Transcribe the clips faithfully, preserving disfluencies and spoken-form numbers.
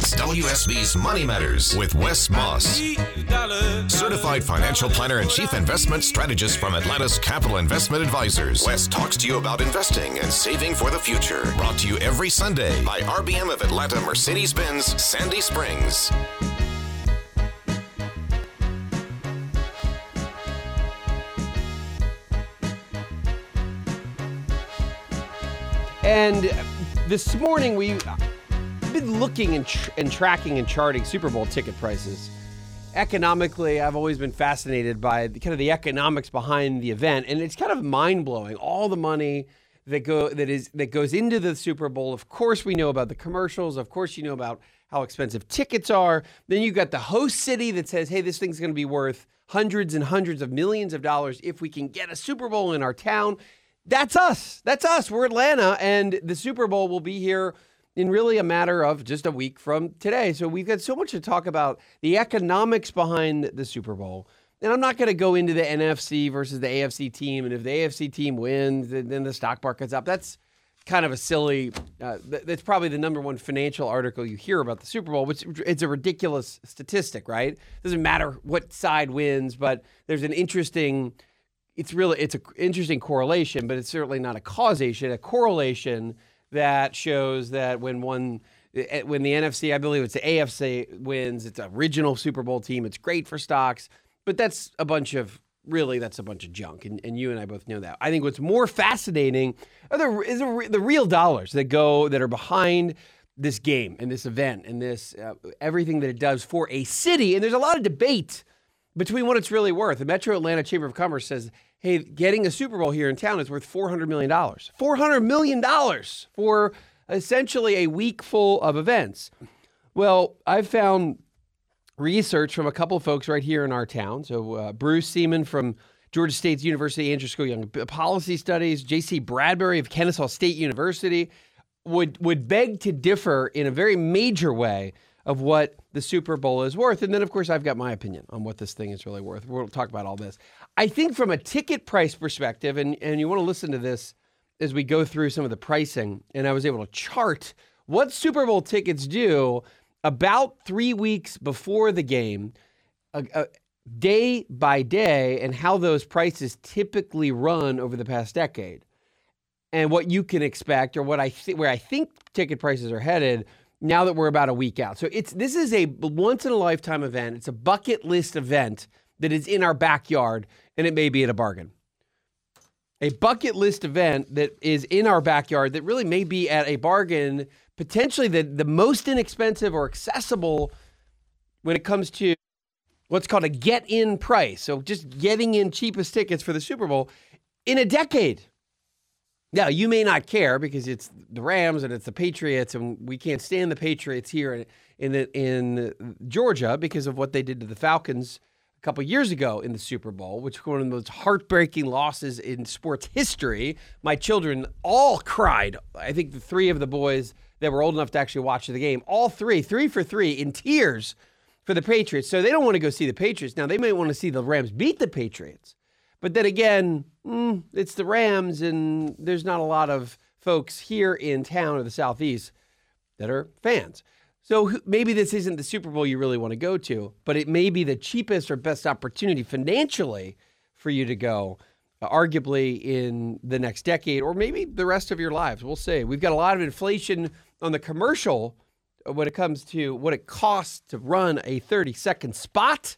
It's W S B's Money Matters with Wes Moss, certified financial planner and chief investment strategist from Atlanta's Capital Investment Advisors. Wes talks to you about investing and saving for the future. Brought to you every Sunday by R B M of Atlanta Mercedes-Benz Sandy Springs. And this morning, we've been looking and, tr- and tracking and charting Super Bowl ticket prices. Economically, I've always been fascinated by the, kind of the economics behind the event, and it's kind of mind-blowing. All the money that go that is that goes into the Super Bowl. Of course, we know about the commercials. Of course, you know about how expensive tickets are. Then you got the host city that says, "Hey, this thing's going to be worth hundreds and hundreds of millions of dollars if we can get a Super Bowl in our town." That's us. That's us. We're Atlanta, and the Super Bowl will be here in really a matter of just a week from today. So we've got so much to talk about the economics behind the Super Bowl. And I'm not going to go into the N F C versus the A F C team, and if the A F C team wins, then the stock market's up. That's kind of a silly, uh, that's probably the number one financial article you hear about the Super Bowl, which it's a ridiculous statistic, right? Doesn't matter what side wins, but there's an interesting... It's really, it's an interesting correlation, but it's certainly not a causation, a correlation that shows that when one, when the N F C, I believe it's the A F C wins, it's an original Super Bowl team, it's great for stocks, but that's a bunch of, really, that's a bunch of junk, and, and you and I both know that. I think what's more fascinating are the, is the, the real dollars that go, that are behind this game and this event and this, uh, everything that it does for a city, and there's a lot of debate between what it's really worth. The Metro Atlanta Chamber of Commerce says, hey, getting a Super Bowl here in town is worth four hundred million dollars. four hundred million dollars for essentially a week full of events. Well, I've found research from a couple of folks right here in our town. So uh, Bruce Seaman from Georgia State University, Andrew School Young Policy Studies, J C Bradbury of Kennesaw State University would would beg to differ in a very major way of what the Super Bowl is worth. And then, of course, I've got my opinion on what this thing is really worth. We'll talk about all this. I think from a ticket price perspective, and, and you want to listen to this as we go through some of the pricing, and I was able to chart what Super Bowl tickets do about three weeks before the game, uh, uh, day by day, and how those prices typically run over the past decade. And what you can expect, or what I th- where I think ticket prices are headed now that we're about a week out. So it's this is a once-in-a-lifetime event. It's a bucket list event that is in our backyard, and it may be at a bargain. A bucket list event that is in our backyard that really may be at a bargain, potentially the, the most inexpensive or accessible when it comes to what's called a get-in price. So just getting in cheapest tickets for the Super Bowl in a decade. Now, you may not care because it's the Rams and it's the Patriots, and we can't stand the Patriots here in in, in Georgia because of what they did to the Falcons a couple years ago in the Super Bowl, which was one of the most heartbreaking losses in sports history. My children all cried. I think the three of the boys that were old enough to actually watch the game, all three, three for three, in tears for the Patriots. So they don't want to go see the Patriots. Now, they may want to see the Rams beat the Patriots. But then again, mm, it's the Rams, and there's not a lot of folks here in town or the Southeast that are fans. So maybe this isn't the Super Bowl you really want to go to, but it may be the cheapest or best opportunity financially for you to go, uh, arguably in the next decade or maybe the rest of your lives. We'll see. We've got a lot of inflation on the commercial when it comes to what it costs to run a thirty-second spot.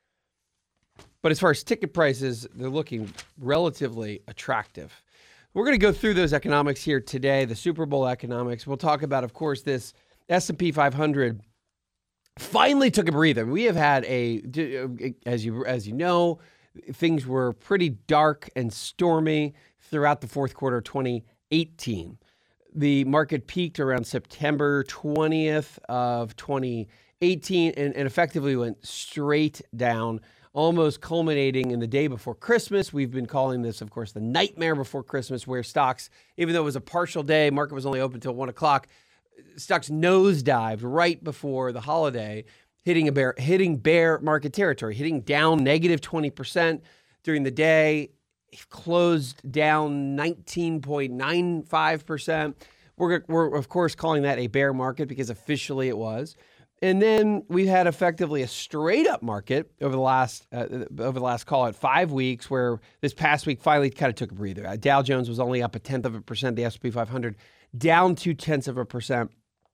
But as far as ticket prices, they're looking relatively attractive. We're going to go through those economics here today, the Super Bowl economics. We'll talk about, of course, this S and P five hundred finally took a breather. We have had a, as you as you know, things were pretty dark and stormy throughout the fourth quarter of twenty eighteen. The market peaked around September twentieth of twenty eighteen and, and effectively went straight down, almost culminating in the day before Christmas. We've been calling this, of course, the nightmare before Christmas, where stocks, even though it was a partial day, market was only open until one o'clock, stocks nosedived right before the holiday, hitting a bear, hitting bear market territory, hitting down negative twenty percent during the day, closed down nineteen point nine five percent. We're, we're, of course, calling that a bear market because officially it was. And then we've had effectively a straight up market over the last, uh, over the last, call it five weeks, where this past week finally kind of took a breather. Uh, Dow Jones was only up a tenth of a percent, the S and P five hundred down two tenths of a percent.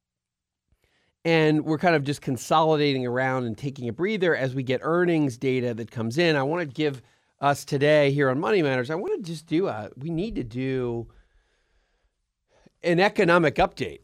And we're kind of just consolidating around and taking a breather as we get earnings data that comes in. I want to give us today here on Money Matters, I want to just do a, we need to do an economic update.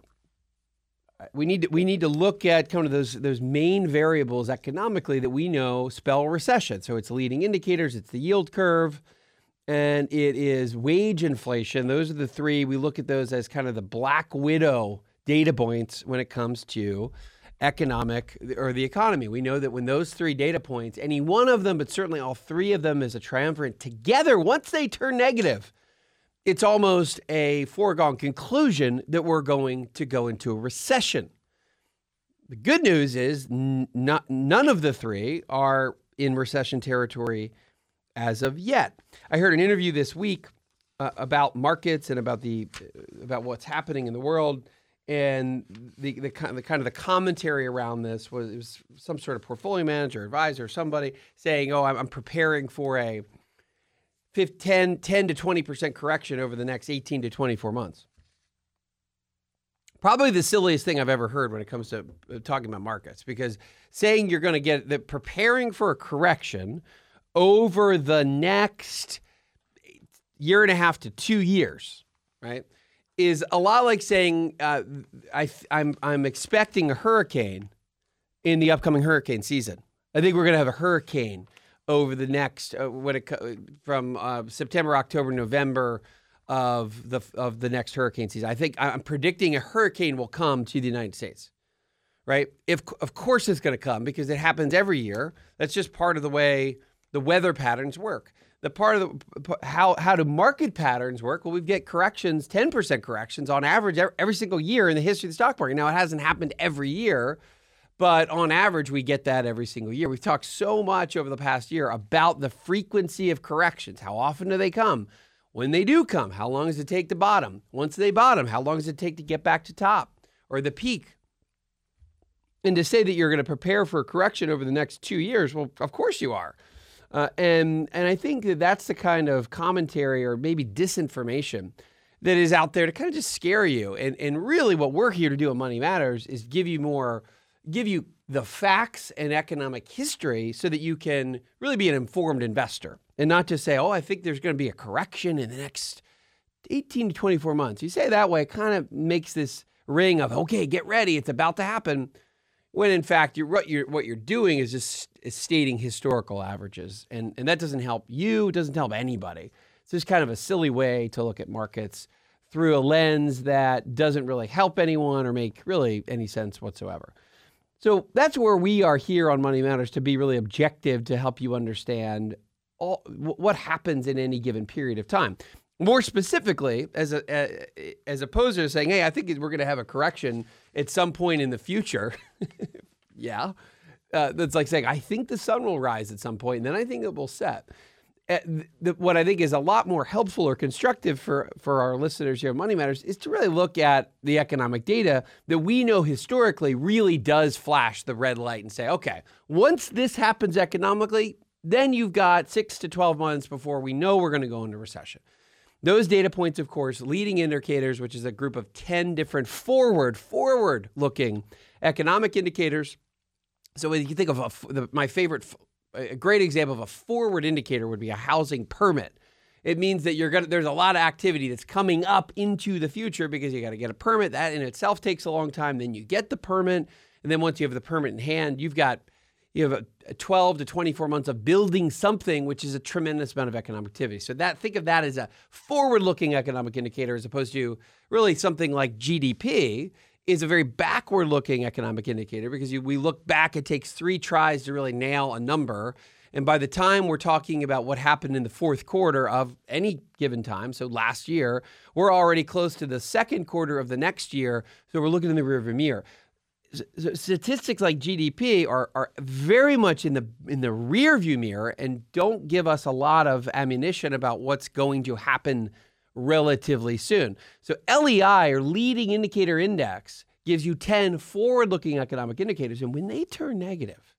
We need to, we need to look at kind of those those main variables economically that we know spell recession. So it's leading indicators, it's the yield curve, and it is wage inflation. Those are the three. We look at those as kind of the black widow data points when it comes to economic or the economy. We know that when those three data points, any one of them, but certainly all three of them is a triumvirate together, once they turn negative, it's almost a foregone conclusion that we're going to go into a recession. The good news is n- not, none of the three are in recession territory as of yet. I heard an interview this week uh, about markets and about the about what's happening in the world, and the the, the kind of the commentary around this was it was some sort of portfolio manager, advisor, somebody saying, "Oh, I'm, I'm preparing for a ten, ten to twenty percent correction over the next eighteen to twenty-four months. Probably the silliest thing I've ever heard when it comes to talking about markets, because saying you're going to get the preparing for a correction over the next year and a half to two years, right, is a lot like saying uh, I, I'm I'm expecting a hurricane in the upcoming hurricane season. I think we're going to have a hurricane over the next, uh, when it from uh, September, October, November of the of the next hurricane season. I think I'm predicting a hurricane will come to the United States, right? If of course it's going to come, because it happens every year. That's just part of the way the weather patterns work. The part of the how how do market patterns work? Well, we get corrections, ten percent corrections on average every single year in the history of the stock market. Now, it hasn't happened every year, but on average, we get that every single year. We've talked so much over the past year about the frequency of corrections. How often do they come? When they do come, how long does it take to bottom? Once they bottom, how long does it take to get back to top or the peak? And to say that you're going to prepare for a correction over the next two years, well, of course you are. Uh, and and I think that that's the kind of commentary or maybe disinformation that is out there to kind of just scare you. And and really what we're here to do on Money Matters is give you more give you the facts and economic history so that you can really be an informed investor and not just say, oh, I think there's going to be a correction in the next eighteen to twenty-four months. You say it that way, it kind of makes this ring of, okay, get ready, it's about to happen. When in fact, you're, what, you're, what you're doing is just is stating historical averages. And, and that doesn't help you, it doesn't help anybody. It's just kind of a silly way to look at markets through a lens that doesn't really help anyone or make really any sense whatsoever. So that's where we are here on Money Matters, to be really objective, to help you understand all, what happens in any given period of time. More specifically, as a, as opposed to saying, hey, I think we're going to have a correction at some point in the future. yeah. Uh, that's like saying, I think the sun will rise at some point, and then I think it will set. Uh, the, what I think is a lot more helpful or constructive for, for our listeners here at Money Matters is to really look at the economic data that we know historically really does flash the red light and say, okay, once this happens economically, then you've got six to twelve months before we know we're going to go into recession. Those data points, of course, leading indicators, which is a group of ten different forward, forward-looking economic indicators. So when you think of a, the, my favorite, a great example of a forward indicator would be a housing permit. It means that you're gonna, there's a lot of activity that's coming up into the future because you got to get a permit. That in itself takes a long time. Then you get the permit, and then once you have the permit in hand, you've got you have a, a twelve to twenty-four months of building something, which is a tremendous amount of economic activity. So that think of that as a forward-looking economic indicator, as opposed to really something like G D P is a very backward-looking economic indicator, because you, we look back, it takes three tries to really nail a number. And by the time we're talking about what happened in the fourth quarter of any given time, so last year, we're already close to the second quarter of the next year. So we're looking in the rearview mirror. Statistics like G D P are, are very much in the in the rearview mirror and don't give us a lot of ammunition about what's going to happen relatively soon. So L E I, or leading indicator index, gives you ten forward-looking economic indicators. And when they turn negative,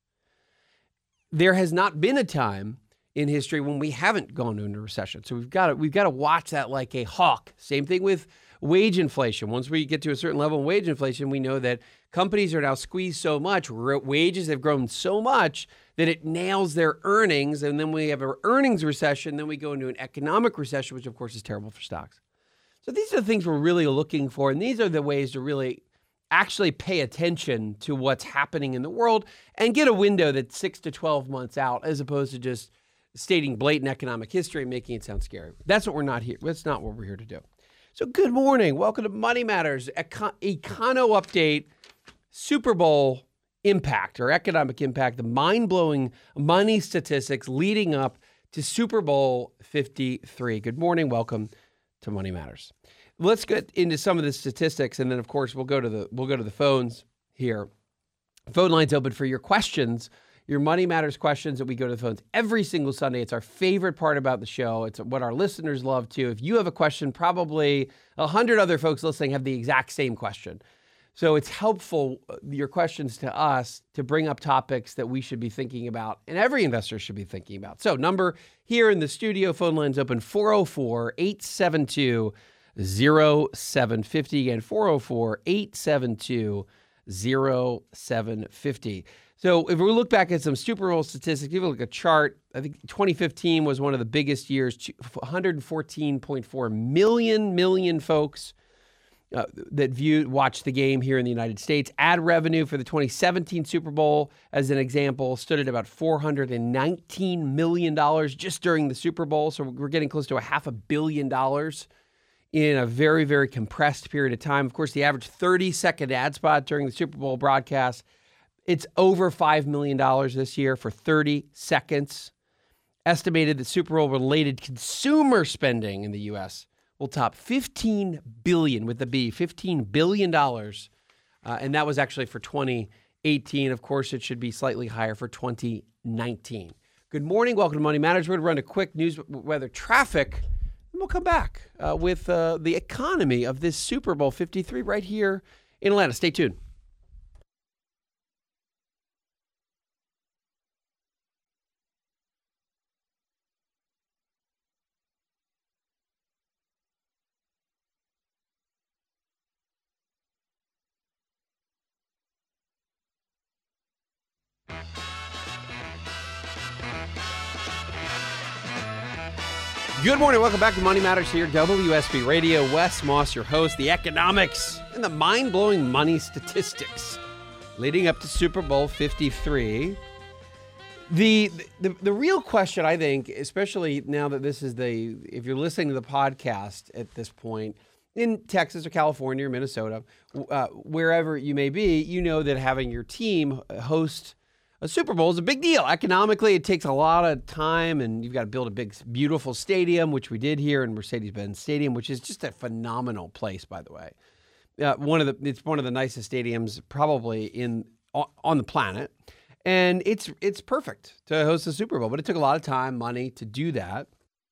there has not been a time in history when we haven't gone into a recession. So we've got to, we've got to watch that like a hawk. Same thing with wage inflation. Once we get to a certain level of wage inflation, we know that companies are now squeezed so much, wages have grown so much that it nails their earnings. And then we have an earnings recession. Then we go into an economic recession, which of course is terrible for stocks. So these are the things we're really looking for. And these are the ways to really actually pay attention to what's happening in the world and get a window that's six to twelve months out, as opposed to just stating blatant economic history and making it sound scary. That's what we're not here. That's not what we're here to do. So good morning. Welcome to Money Matters, Econ- Econo Update, Super Bowl impact or economic impact, the mind-blowing money statistics leading up to Super Bowl fifty-three. Good morning. Welcome to Money Matters. Let's get into some of the statistics, and then of course we'll go to the we'll go to the phones here. Phone lines open for your questions. Your Money Matters questions that we go to the phones every single Sunday. It's our favorite part about the show. It's what our listeners love too. If you have a question, probably a hundred other folks listening have the exact same question. So it's helpful, your questions to us, to bring up topics that we should be thinking about and every investor should be thinking about. So number here in the studio, phone lines open four oh four, eight seven two, oh seven five oh. Again, four oh four, eight seven two, oh seven five oh. So if we look back at some Super Bowl statistics, if you look at a chart, I think twenty fifteen was one of the biggest years, one hundred fourteen point four million, million folks uh, that viewed, watched the game here in the United States. Ad revenue for the twenty seventeen Super Bowl, as an example, stood at about four hundred nineteen million dollars just during the Super Bowl. So we're getting close to a half a billion dollars in a very, very compressed period of time. Of course, the average thirty second ad spot during the Super Bowl broadcast, it's over five million dollars this year for thirty seconds. Estimated that Super Bowl-related consumer spending in the U S will top fifteen billion dollars with the B, fifteen billion dollars. Uh, and that was actually for twenty eighteen. Of course, it should be slightly higher for twenty nineteen. Good morning. Welcome to Money Matters. We're going to run a quick news weather traffic, and we'll come back uh, with uh, the economy of this Super Bowl fifty-three right here in Atlanta. Stay tuned. Good morning. Welcome back to Money Matters here, W S B Radio. Wes Moss, your host. The economics and the mind-blowing money statistics leading up to Super Bowl fifty-three. The, the the real question, I think, especially now that this is the, if you're listening to the podcast at this point, in Texas or California or Minnesota, uh, wherever you may be, you know that having your team host a Super Bowl is a big deal. Economically, it takes a lot of time, and you've got to build a big, beautiful stadium, which we did here in Mercedes-Benz Stadium, which is just a phenomenal place, by the way. Uh, one of the it's one of the nicest stadiums probably in on the planet, and it's it's perfect to host a Super Bowl. But it took a lot of time, money to do that,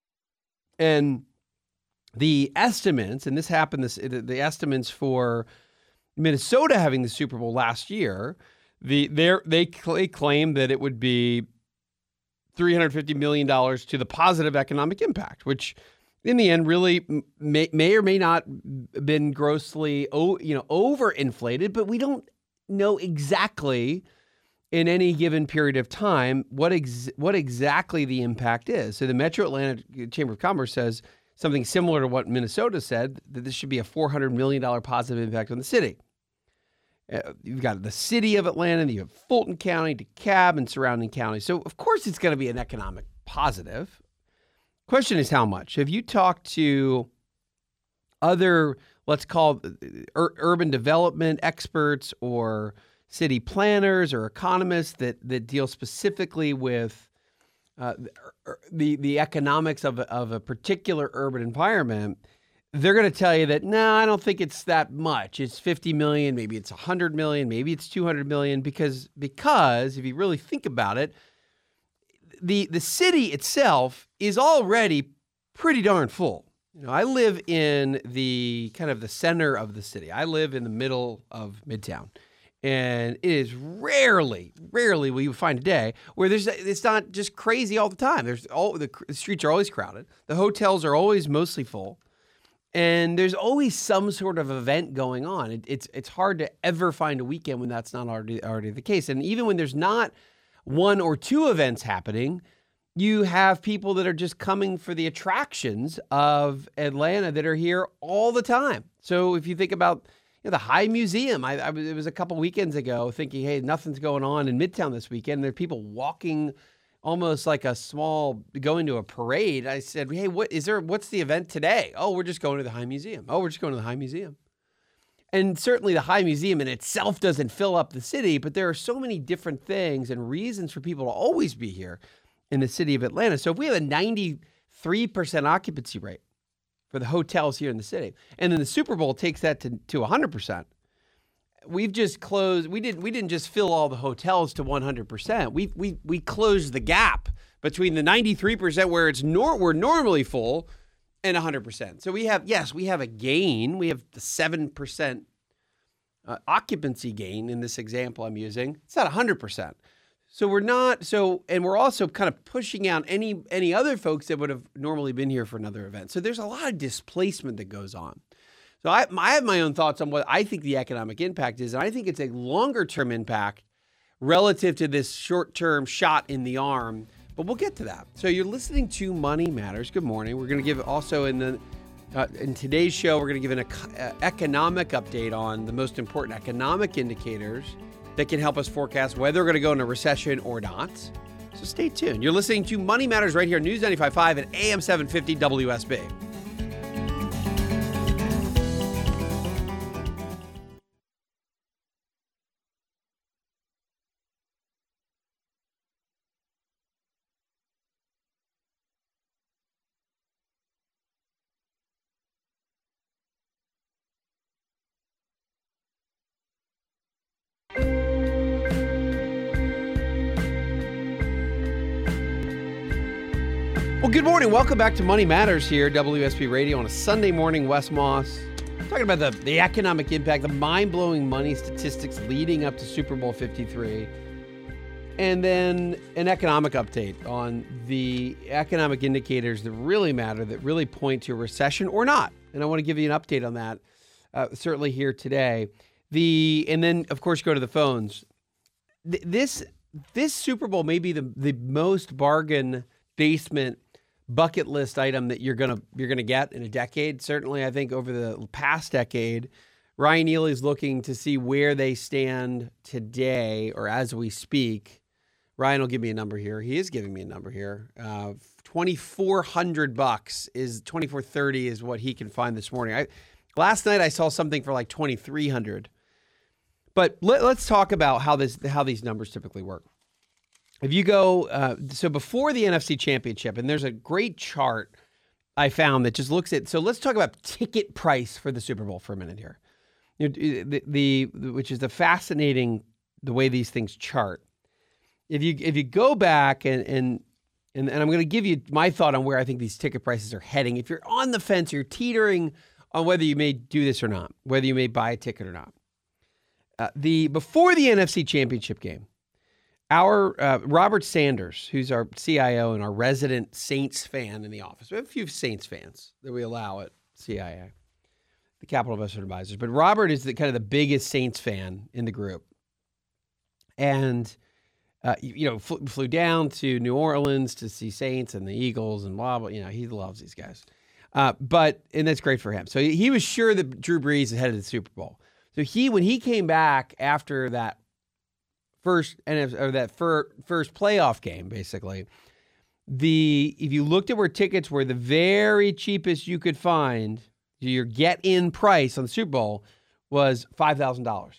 and the estimates, and this happened. This the estimates for Minnesota having the Super Bowl last year. The they claim that it would be three hundred fifty million dollars to the positive economic impact, which in the end really may, may or may not been grossly you know overinflated, but we don't know exactly in any given period of time what ex, what exactly the impact is. So the Metro Atlanta Chamber of Commerce says something similar to what Minnesota said, that this should be a four hundred million dollars positive impact on the city. Uh, you've got the city of Atlanta, you have Fulton County, DeKalb, and surrounding counties. So, of course, it's going to be an economic positive. Question is how much? Have you talked to other, let's call ur- urban development experts or city planners or economists that, that deal specifically with uh, the, the economics of, of a particular urban environment? They're going to tell you that, no, I don't think it's that much. It's fifty million, maybe it's one hundred million, maybe it's two hundred million, because, because if you really think about it, the, the city itself is already pretty darn full. You know, I live in the kind of the center of the city. I live in the middle of Midtown. And it is rarely, rarely will you find a day where there's it's not just crazy all the time. There's all the, the streets are always crowded. The hotels are always mostly full. And there's always some sort of event going on. It, it's it's hard to ever find a weekend when that's not already already the case. And even when there's not one or two events happening, you have people that are just coming for the attractions of Atlanta that are here all the time. So if you think about you know, the High Museum, I, I it was a couple weekends ago thinking, hey, nothing's going on in Midtown this weekend. There are people walking almost like a small, going to a parade. I said, hey, what is there? What's the event today? Oh, we're just going to the High Museum. Oh, we're just going to the High Museum. And certainly the High Museum in itself doesn't fill up the city, but there are so many different things and reasons for people to always be here in the city of Atlanta. So if we have a ninety-three percent occupancy rate for the hotels here in the city, and then the Super Bowl takes that to, to one hundred percent, we've just closed, we didn't we didn't just fill all the hotels to one hundred percent. We we we closed the gap between the ninety-three percent where it's nor, we're normally full and one hundred percent. So we have, yes, we have a gain. We have the seven percent uh, occupancy gain in this example I'm using. It's not one hundred percent. So we're not, so, and we're also kind of pushing out any any other folks that would have normally been here for another event. So there's a lot of displacement that goes on. So I, I have my own thoughts on what I think the economic impact is, and I think it's a longer-term impact relative to this short-term shot in the arm, but we'll get to that. So you're listening to Money Matters. Good morning. We're going to give also in the uh, in today's show, we're going to give an uh, economic update on the most important economic indicators that can help us forecast whether we're going to go into a recession or not. So stay tuned. You're listening to Money Matters right here, News ninety-five point five and A M seven fifty W S B. Well, good morning. Welcome back to Money Matters here, W S B Radio on a Sunday morning. Wes Moss talking about the, the economic impact, the mind-blowing money statistics leading up to Super Bowl fifty-three, and then an economic update on the economic indicators that really matter, that really point to a recession or not. And I want to give you an update on that, uh, certainly here today. The and then, of course, go to the phones. Th- this this Super Bowl may be the, the most bargain basement bucket list item that you're gonna you're gonna get in a decade. Certainly, I think over the past decade, Ryan Neely is looking to see where they stand today or as we speak. Ryan will give me a number here. He is giving me a number here. Uh, twenty-four hundred bucks is twenty-four thirty is what he can find this morning. I last night I saw something for like twenty-three hundred. But let, let's talk about how this how these numbers typically work. If you go, uh, so before the N F C Championship, and there's a great chart I found that just looks at, so let's talk about ticket price for the Super Bowl for a minute here. You know, the, the, the which is the fascinating, the way these things chart. If you if you go back and and and, and I'm going to give you my thought on where I think these ticket prices are heading. If you're on the fence, you're teetering on whether you may do this or not, whether you may buy a ticket or not. Uh, the before the N F C Championship game, Our uh, Robert Sanders, who's our C I O and our resident Saints fan in the office. We have a few Saints fans that we allow at C I A, the Capital Investment Advisors. But Robert is the kind of the biggest Saints fan in the group. And, uh, you, you know, fl- flew down to New Orleans to see Saints and the Eagles and blah, blah. You know, he loves these guys. Uh, but, and that's great for him. So he, he was sure that Drew Brees is headed to the Super Bowl. So he, when he came back after that, First and or that fir, first playoff game, basically, the if you looked at where tickets were, the very cheapest you could find, your get-in price on the Super Bowl was five thousand dollars.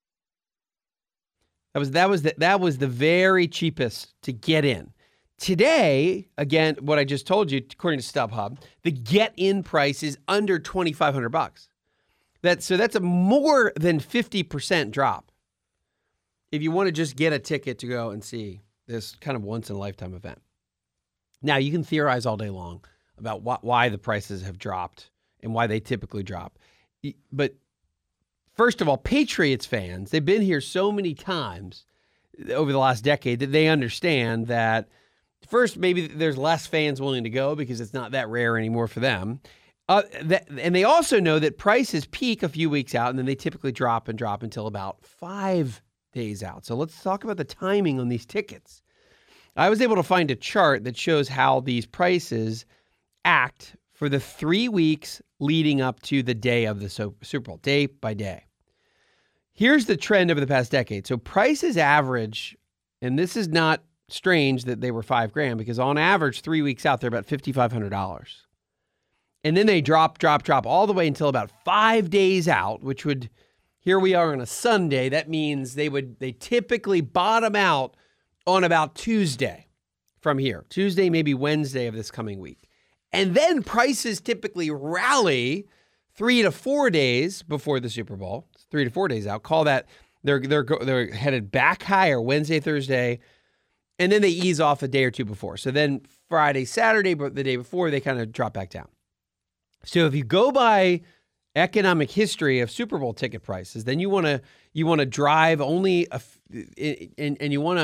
That was that was the, that was the very cheapest to get in. Today, again, what I just told you, according to StubHub, the get-in price is under twenty-five hundred bucks. That so that's a more than fifty percent drop. If you want to just get a ticket to go and see this kind of once-in-a-lifetime event. Now, you can theorize all day long about wh- why the prices have dropped and why they typically drop. But first of all, Patriots fans, they've been here so many times over the last decade that they understand that first, maybe there's less fans willing to go because it's not that rare anymore for them. Uh, that, and they also know that prices peak a few weeks out, and then they typically drop and drop until about five days out. So let's talk about the timing on these tickets. I was able to find a chart that shows how these prices act for the three weeks leading up to the day of the Super Bowl, day by day. Here's the trend over the past decade. So prices average, and this is not strange that they were five grand because on average, three weeks out, they're about five thousand five hundred dollars. And then they drop, drop, drop all the way until about five days out, which would, here we are on a Sunday. That means they would, they typically bottom out on about Tuesday from here. Tuesday, maybe Wednesday of this coming week. And then prices typically rally three to four days before the Super Bowl. It's three to four days out. Call that, they're, they're, they're headed back higher Wednesday, Thursday, and then they ease off a day or two before. So then Friday, Saturday, but the day before, they kind of drop back down. So if you go by economic history of Super Bowl ticket prices, then you want to you want to drive only a, and and you want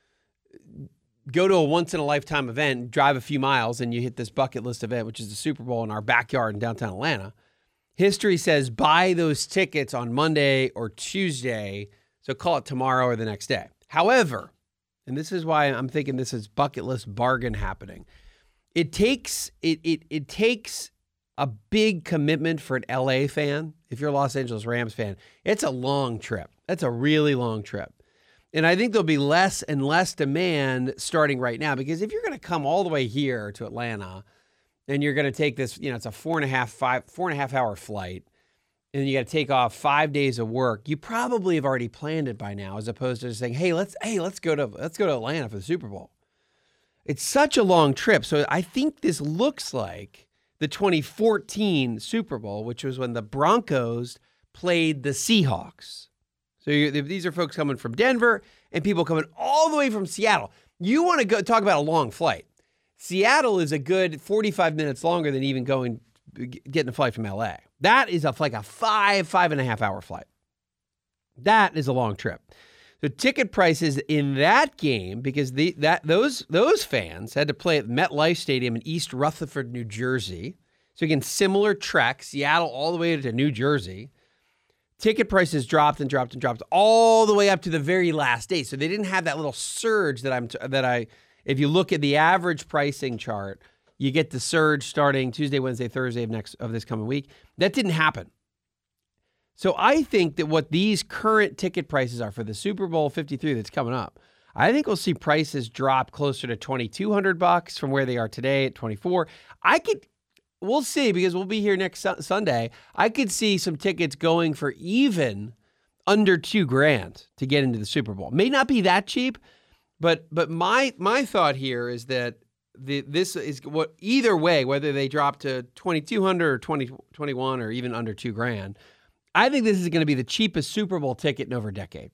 to go to a once in a lifetime event, drive a few miles, and you hit this bucket list event, which is the Super Bowl in our backyard in downtown Atlanta. History says buy those tickets on Monday or Tuesday, so call it tomorrow or the next day. However, and this is why I'm thinking this is bucket list bargain happening. It takes it it it takes a big commitment for an L A fan. If you're a Los Angeles Rams fan, it's a long trip. That's a really long trip. And I think there'll be less and less demand starting right now because if you're going to come all the way here to Atlanta and you're going to take this, you know, it's a four and a half, five, four and a half hour flight and you got to take off five days of work, you probably have already planned it by now as opposed to just saying, hey, let's, hey, let's go to, let's go to Atlanta for the Super Bowl. It's such a long trip. So I think this looks like the twenty fourteen Super Bowl, which was when the Broncos played the Seahawks. So you, these are folks coming from Denver and people coming all the way from Seattle. You want to go talk about a long flight. Seattle is a good forty-five minutes longer than even going, getting a flight from L A. That is a, like a five, five and a half hour flight. That is a long trip. So ticket prices in that game, because the that those those fans had to play at MetLife Stadium in East Rutherford, New Jersey. So again, similar trek, Seattle all the way to New Jersey. Ticket prices dropped and dropped and dropped all the way up to the very last day. So they didn't have that little surge that I'm that I. If you look at the average pricing chart, you get the surge starting Tuesday, Wednesday, Thursday of next of this coming week. That didn't happen. So I think that what these current ticket prices are for the Super Bowl fifty-three that's coming up, I think we'll see prices drop closer to twenty-two hundred bucks from where they are today at twenty-four. I could, we'll see because we'll be here next su- Sunday. I could see some tickets going for even under two grand to get into the Super Bowl. May not be that cheap, but but my my thought here is that the this is what either way, whether they drop to twenty-two hundred or twenty, twenty-one or even under two grand. I think this is going to be the cheapest Super Bowl ticket in over a decade.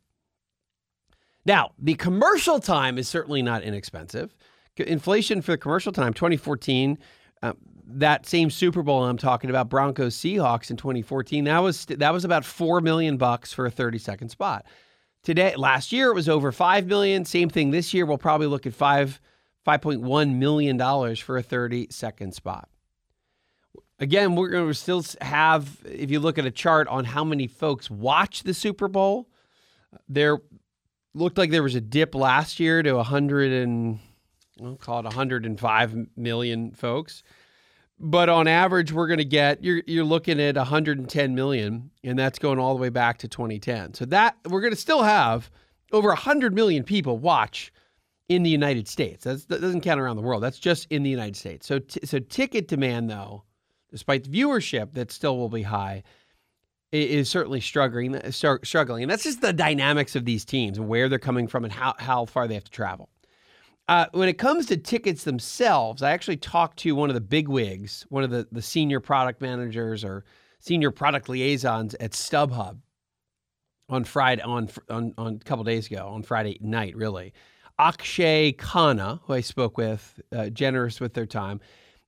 Now, the commercial time is certainly not inexpensive. Inflation for the commercial time, twenty fourteen, uh, that same Super Bowl I'm talking about, Broncos Seahawks in twenty fourteen, that was that was about four million bucks for a thirty second spot. Today, last year it was over five million. Same thing this year. We'll probably look at five five point one million dollars for a thirty second spot. Again, we're going to still have, if you look at a chart on how many folks watch the Super Bowl, there looked like there was a dip last year to one hundred and, we'll call it one hundred five million folks. But on average, we're going to get, you're you're looking at one hundred ten million, and that's going all the way back to twenty ten. So that, we're going to still have over one hundred million people watch in the United States. That's, that doesn't count around the world. That's just in the United States. So, t- so ticket demand, though, despite the viewership that still will be high, is certainly struggling. Struggling, and that's just the dynamics of these teams and where they're coming from and how, how far they have to travel. Uh, when it comes to tickets themselves, I actually talked to one of the bigwigs, one of the, the senior product managers or senior product liaisons at StubHub on Friday, on on, on a couple days ago, on Friday night, really. Akshay Khanna, who I spoke with, uh, generous with their time.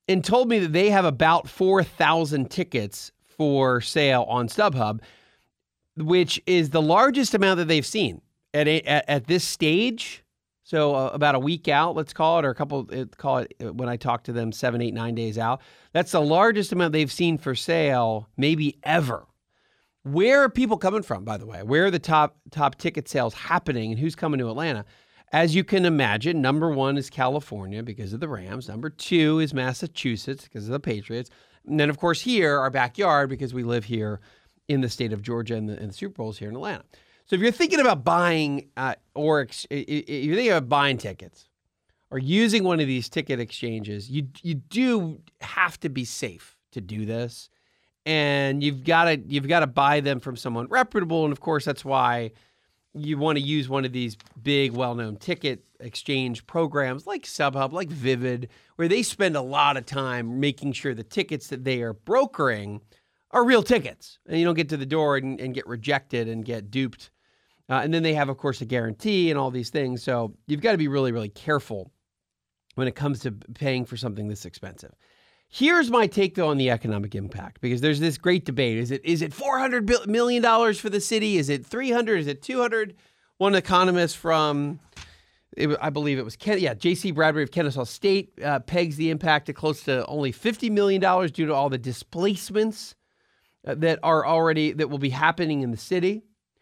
and told me that they have about four thousand tickets for sale on StubHub, which is the largest amount that they've seen at a, at, at this stage. So uh, about a week out, let's call it, or a couple, call it when I talk to them, seven, eight, nine days out. That's the largest amount they've seen for sale, maybe ever. Where are people coming from, by the way? Where are the top top ticket sales happening, and who's coming to Atlanta? As you can imagine, number one is California because of the Rams. Number two is Massachusetts because of the Patriots. And then, of course, here, our backyard, because we live here in the state of Georgia, and the, and the Super Bowl is here in Atlanta. So if you're thinking about buying uh, or ex- if you're thinking about buying tickets or using one of these ticket exchanges, you you do have to be safe to do this. And you've got to you've got to buy them from someone reputable. And, of course, that's why you want to use one of these big, well-known ticket exchange programs like StubHub, like Vivid, where they spend a lot of time making sure the tickets that they are brokering are real tickets. And you don't get to the door and, and get rejected and get duped. Uh, and then they have, of course, a guarantee and all these things. So you've got to be really, really careful when it comes to paying for something this expensive. Here's my take, though, on the economic impact, because there's this great debate. Is it is it four hundred million dollars for the city? Is it three hundred? Is it two hundred? One economist from, it, I believe it was, Ken, yeah, J C Bradbury of Kennesaw State uh, pegs the impact to close to only fifty million dollars due to all the displacements uh, that are already, that will be happening in the city.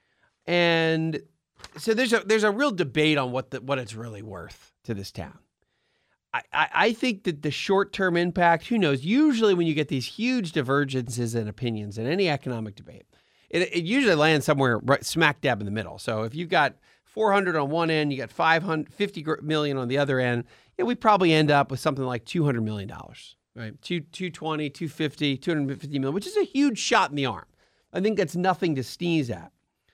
And so there's a there's a real debate on what the, what it's really worth to this town. I, I think that the short-term impact, who knows, usually when you get these huge divergences in opinions in any economic debate, it, it usually lands somewhere right smack dab in the middle. So if you've got four hundred on one end, you got five hundred fifty million on the other end, you know, we probably end up with something like two hundred million dollars, right? Two, two twenty, two fifty, two hundred fifty million, which is a huge shot in the arm. I think that's nothing to sneeze at.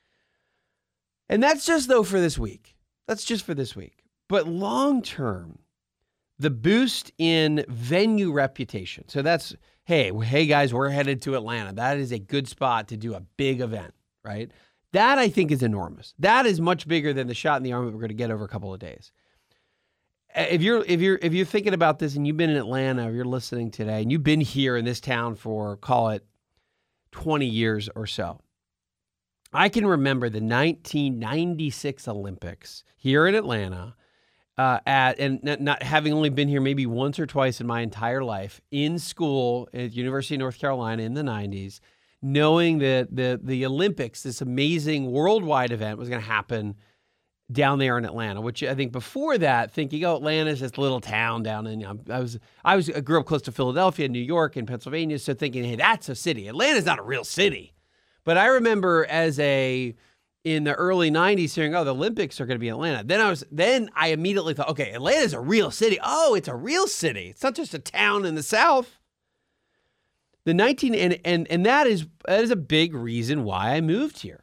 And that's just, though, for this week. That's just for this week. But long-term, the boost in venue reputation. So that's, hey, hey guys, we're headed to Atlanta. That is a good spot to do a big event, right? That, I think, is enormous. That is much bigger than the shot in the arm that we're going to get over a couple of days. If you're if you're if you're thinking about this and you've been in Atlanta, or you're listening today and you've been here in this town for, call it, twenty years or so. I can remember the nineteen ninety-six Olympics here in Atlanta. Uh, at and not, not having only been here maybe once or twice in my entire life, in school at University of North Carolina in the nineties, knowing that the the Olympics, this amazing worldwide event, was going to happen down there in Atlanta. Which I think before that, thinking, oh, Atlanta's this little town down in. You know, I was I was I grew up close to Philadelphia, New York, and Pennsylvania, so thinking, hey, that's a city. Atlanta's not a real city. But I remember as a in the early nineties hearing, oh, the Olympics are going to be in Atlanta. Then I was, then I immediately thought, okay, Atlanta's a real city. Oh, it's a real city. It's not just a town in the South. The nineteen and and and that is that is a big reason why I moved here.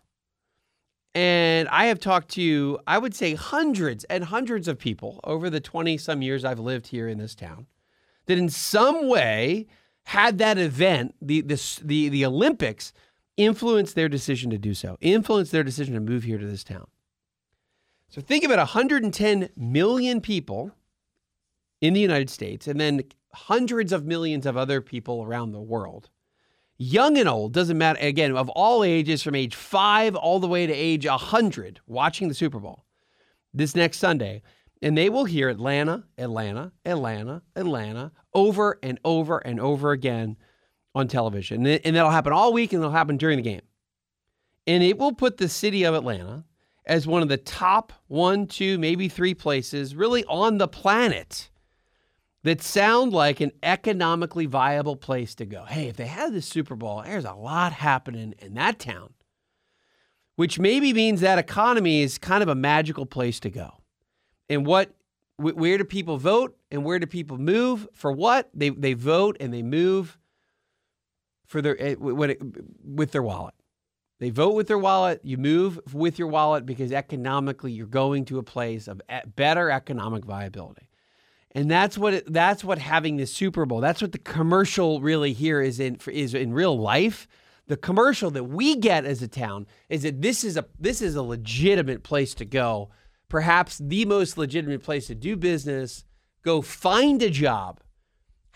And I have talked to, I would say, hundreds and hundreds of people over the twenty some years I've lived here in this town that in some way had that event, the this the the Olympics, influence their decision to do so, influence their decision to move here to this town. So think about one hundred ten million people in the United States and then hundreds of millions of other people around the world. Young and old, doesn't matter, again, of all ages from age five all the way to age one hundred watching the Super Bowl this next Sunday. And they will hear Atlanta, Atlanta, Atlanta, Atlanta over and over and over again on television. And that'll happen all week, and it'll happen during the game. And it will put the city of Atlanta as one of the top one, two, maybe three places really on the planet that sound like an economically viable place to go. Hey, if they have this Super Bowl, there's a lot happening in that town, which maybe means that economy is kind of a magical place to go. And what, where do people vote and where do people move? For what? They they vote and they move for their when it, with their wallet. They vote with their wallet. You move with your wallet because economically you're going to a place of better economic viability. And that's what it, that's what having the Super Bowl. That's what the commercial really here is in is in real life. The commercial that we get as a town is that this is a this is a legitimate place to go. Perhaps the most legitimate place to do business. Go find a job.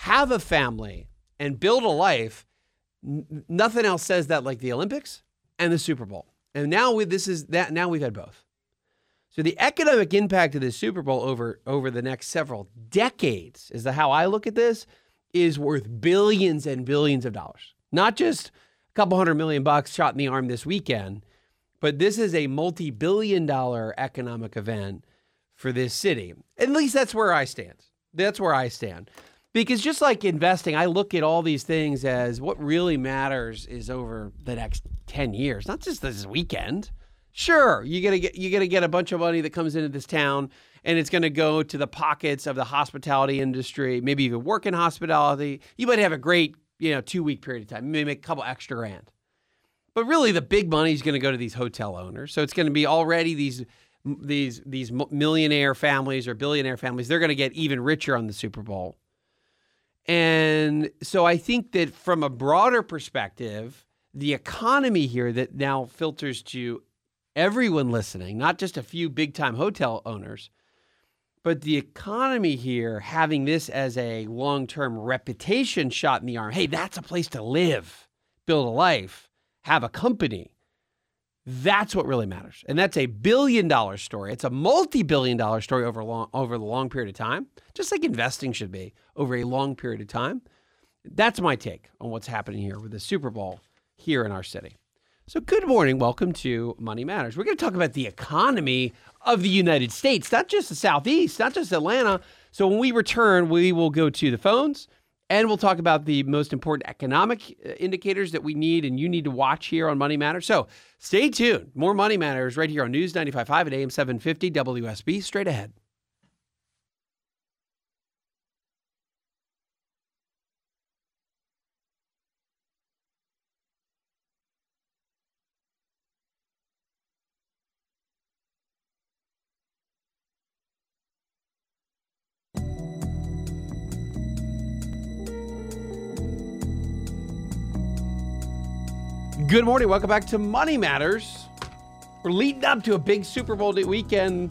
have a family, and build a life, n- nothing else says that like the Olympics and the Super Bowl. And now we, this is that. Now we've had both. So the economic impact of the Super Bowl over, over the next several decades, is the how I look at this, is worth billions and billions of dollars. Not just a couple hundred million bucks shot in the arm this weekend, but this is a multi-billion dollar economic event for this city. At least that's where I stand. That's where I stand. Because just like investing, I look at all these things as what really matters is over the next ten years, not just this weekend. Sure, you're gonna get you're gonna get a bunch of money that comes into this town, and it's gonna go to the pockets of the hospitality industry. Maybe even work in hospitality. You might have a great, you know, two week period of time. You may make a couple extra grand, but really the big money is gonna go to these hotel owners. So it's gonna be already these these these millionaire families or billionaire families. They're gonna get even richer on the Super Bowl. And so I think that from a broader perspective, the economy here that now filters to everyone listening, not just a few big-time hotel owners, but the economy here having this as a long-term reputation shot in the arm. Hey, that's a place to live, build a life, have a company. That's what really matters. And that's a billion-dollar story. It's a multi-billion dollar story over, long, over the long period of time, just like investing should be over a long period of time. That's my take on what's happening here with the Super Bowl here in our city. So good morning. Welcome to Money Matters. We're going to talk about the economy of the United States, not just the Southeast, not just Atlanta. So when we return, we will go to the phones and we'll talk about the most important economic indicators that we need and you need to watch here on Money Matters. So stay tuned. More Money Matters right here on News ninety-five point five at A M seven fifty W S B. Straight ahead. Good morning. Welcome back to Money Matters. We're leading up to a big Super Bowl weekend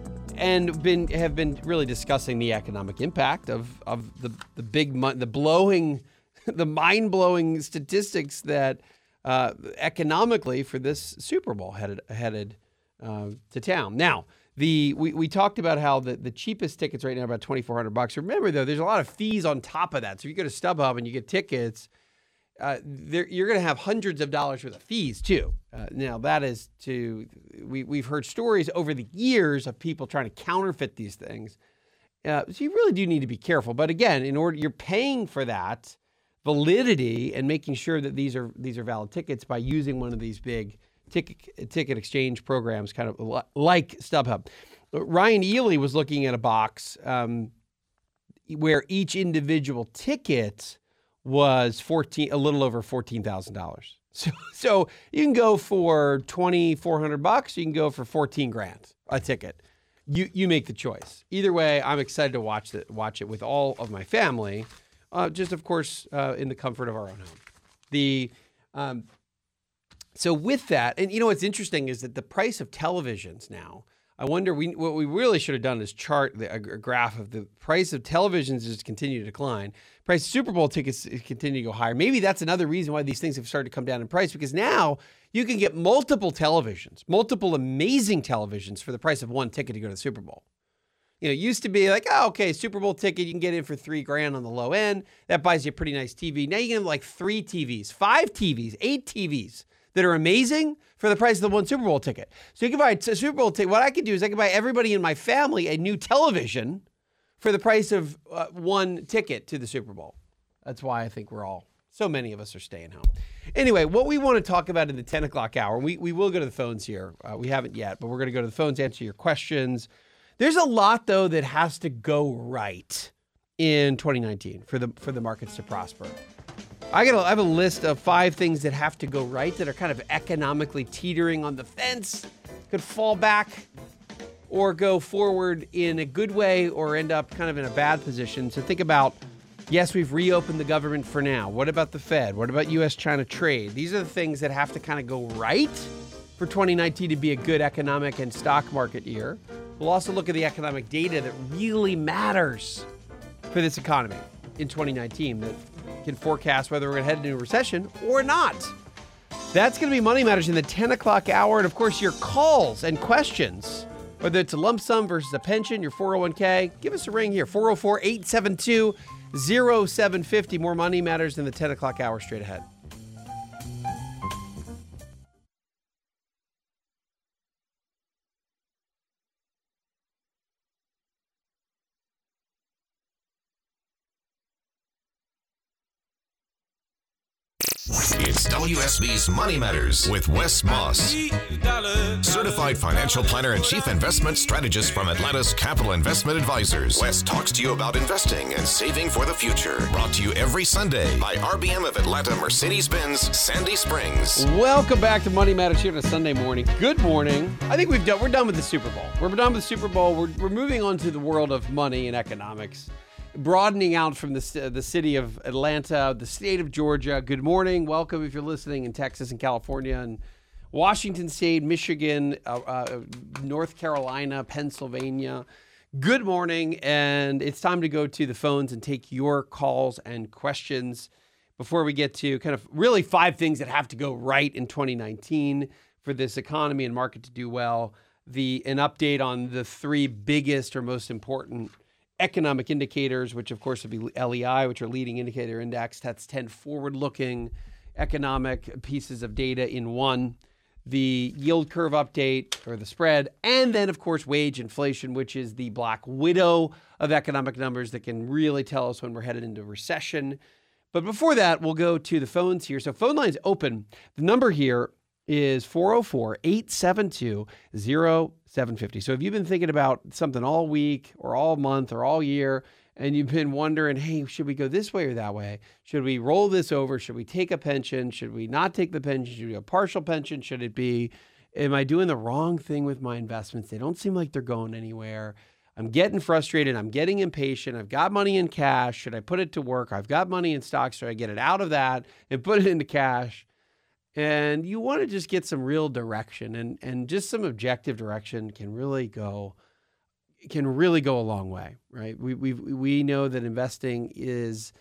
and been have been really discussing the economic impact of of the the big the blowing the mind-blowing statistics that uh, economically for this Super Bowl headed headed uh, to town. Now, the we, we talked about how the, the cheapest tickets right now are about twenty-four hundred bucks. Remember though, there's a lot of fees on top of that. So if you go to StubHub and you get tickets, Uh, there, you're going to have hundreds of dollars worth of fees too. Uh, now that is to we we've heard stories over the years of people trying to counterfeit these things. Uh, so you really do need to be careful. But again, in order you're paying for that validity and making sure that these are these are valid tickets by using one of these big ticket ticket exchange programs, kind of like StubHub. Ryan Ely was looking at a box um, where each individual ticket was fourteen, a little over fourteen thousand dollars. So, so you can go for twenty-four hundred bucks. You can go for fourteen grand a ticket. You you make the choice. Either way, I'm excited to watch it. Watch it with all of my family. Uh, just of course, uh, in the comfort of our own home. The um, so with that, and you know what's interesting is that the price of televisions now. I wonder, we what we really should have done is chart the, a, a graph of the price of televisions just continue to decline. Price of Super Bowl tickets continue to go higher. Maybe that's another reason why these things have started to come down in price, because now you can get multiple televisions, multiple amazing televisions for the price of one ticket to go to the Super Bowl. You know, it used to be like, oh, okay, Super Bowl ticket, you can get in for three grand on the low end. That buys you a pretty nice T V. Now you can have like three T Vs, five T Vs, eight T Vs that are amazing for the price of the one Super Bowl ticket. So you can buy a Super Bowl ticket. What I could do is I could buy everybody in my family a new television for the price of uh, one ticket to the Super Bowl. That's why I think we're all, so many of us are staying home. Anyway, what we want to talk about in the ten o'clock hour, we, we will go to the phones here. Uh, we haven't yet, but we're going to go to the phones, answer your questions. There's a lot, though, that has to go right in twenty nineteen for the for the markets to prosper. I got. I have a list of five things that have to go right that are kind of economically teetering on the fence, could fall back or go forward in a good way or end up kind of in a bad position. So think about, yes, we've reopened the government for now. What about the Fed? What about U S China trade? These are the things that have to kind of go right for twenty nineteen to be a good economic and stock market year. We'll also look at the economic data that really matters for this economy. in twenty nineteen that can forecast whether we're going to head into a recession or not. That's going to be Money Matters in the ten o'clock hour. And, of course, your calls and questions, whether it's a lump sum versus a pension, your four oh one k, give us a ring here, four oh four, eight seven two, oh seven five oh. More Money Matters in the ten o'clock hour straight ahead. It's W S B's Money Matters with Wes Moss, certified financial planner and chief investment strategist from Atlanta's Capital Investment Advisors. Wes talks to you about investing and saving for the future. Brought to you every Sunday by R B M of Atlanta Mercedes-Benz Sandy Springs. Welcome back to Money Matters here on a Sunday morning. Good morning. I think we've done. We're done with the Super Bowl. We're done with the Super Bowl. We're we're moving on to the world of money and economics. Broadening out from the, the city of Atlanta, the state of Georgia. Good morning. Welcome if you're listening in Texas and California and Washington State, Michigan, uh, uh, North Carolina, Pennsylvania. Good morning. And it's time to go to the phones and take your calls and questions before we get to kind of really five things that have to go right in twenty nineteen for this economy and market to do well. The an update on the three biggest or most important economic indicators, which of course would be L E I, which are leading indicator index. That's ten forward-looking economic pieces of data in one. The yield curve update, or the spread, and then of course wage inflation, which is the black widow of economic numbers that can really tell us when we're headed into recession. But before that, we'll go to the phones here. So phone lines open. The number here is four oh four, eight seven two, oh seven five oh. So if you've been thinking about something all week or all month or all year, and you've been wondering, hey, should we go this way or that way? Should we roll this over? Should we take a pension? Should we not take the pension? Should we do a partial pension? Should it be, am I doing the wrong thing with my investments? They don't seem like they're going anywhere. I'm getting frustrated. I'm getting impatient. I've got money in cash. Should I put it to work? I've got money in stocks. Should I get it out of that and put it into cash? And you want to just get some real direction, and, and just some objective direction can really go can really go a long way, right? We we we know that investing is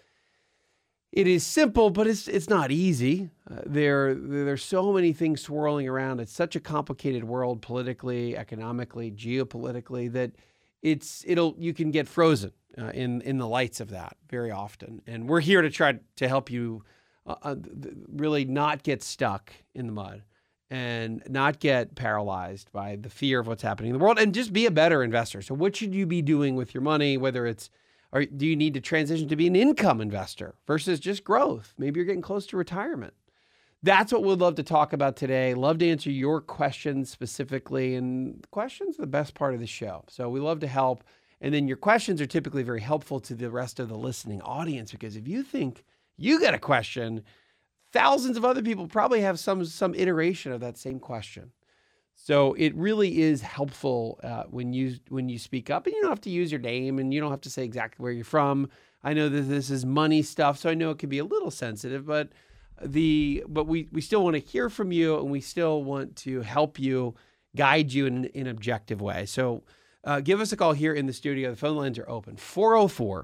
it is simple, but it's it's not easy. Uh, there there's so many things swirling around. It's such a complicated world, politically, economically, geopolitically, that it's it'll you can get frozen uh, in in the lights of that very often. And we're here to try to help you. Uh, really not get stuck in the mud and not get paralyzed by the fear of what's happening in the world, and just be a better investor. So what should you be doing with your money? Whether it's, or do you need to transition to be an income investor versus just growth? Maybe you're getting close to retirement. That's what we'd love to talk about today. Love to answer your questions specifically, and questions are the best part of the show. So we love to help. And then your questions are typically very helpful to the rest of the listening audience, because if you think you got a question, thousands of other people probably have some some iteration of that same question. So it really is helpful uh, when you when you speak up, and you don't have to use your name, and you don't have to say exactly where you're from. I know that this is money stuff, so I know it can be a little sensitive, but the but we we still want to hear from you, and we still want to help you, guide you in, in an objective way. So uh, give us a call here in the studio. The phone lines are open. four oh four,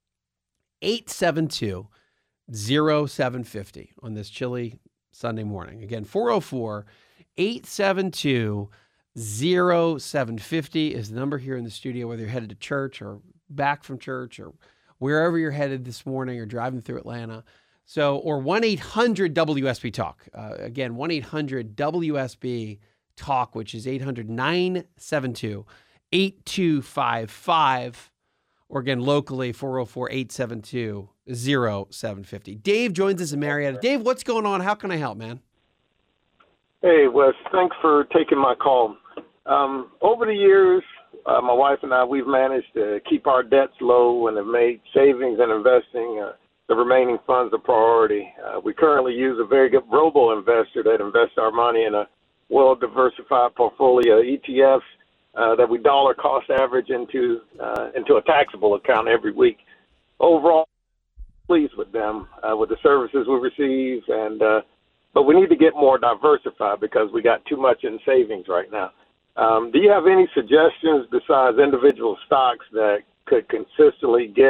eight seven two, oh seven five oh on this chilly Sunday morning. Again, four oh four, eight seven two, oh seven five oh is the number here in the studio, whether you're headed to church or back from church or wherever you're headed this morning or driving through Atlanta. So, or one eight hundred W S B talk. Uh, again, one eight hundred W S B talk, which is eight hundred, nine seven two, eight two five five. Or again, locally, four oh four, eight seven two, oh seven five oh. Dave joins us in Marietta. Dave, what's going on? How can I help, man? Hey, Wes. Thanks for taking my call. Um, over the years, uh, my wife and I, we've managed to keep our debts low and have made savings and investing uh, the remaining funds a priority. Uh, we currently use a very good robo-investor that invests our money in a well-diversified portfolio of E T Fs. Uh, that we dollar cost average into uh, into a taxable account every week. Overall, pleased with them, uh, with the services we receive, and uh, but we need to get more diversified because we got too much in savings right now. Um, do you have any suggestions besides individual stocks that could consistently get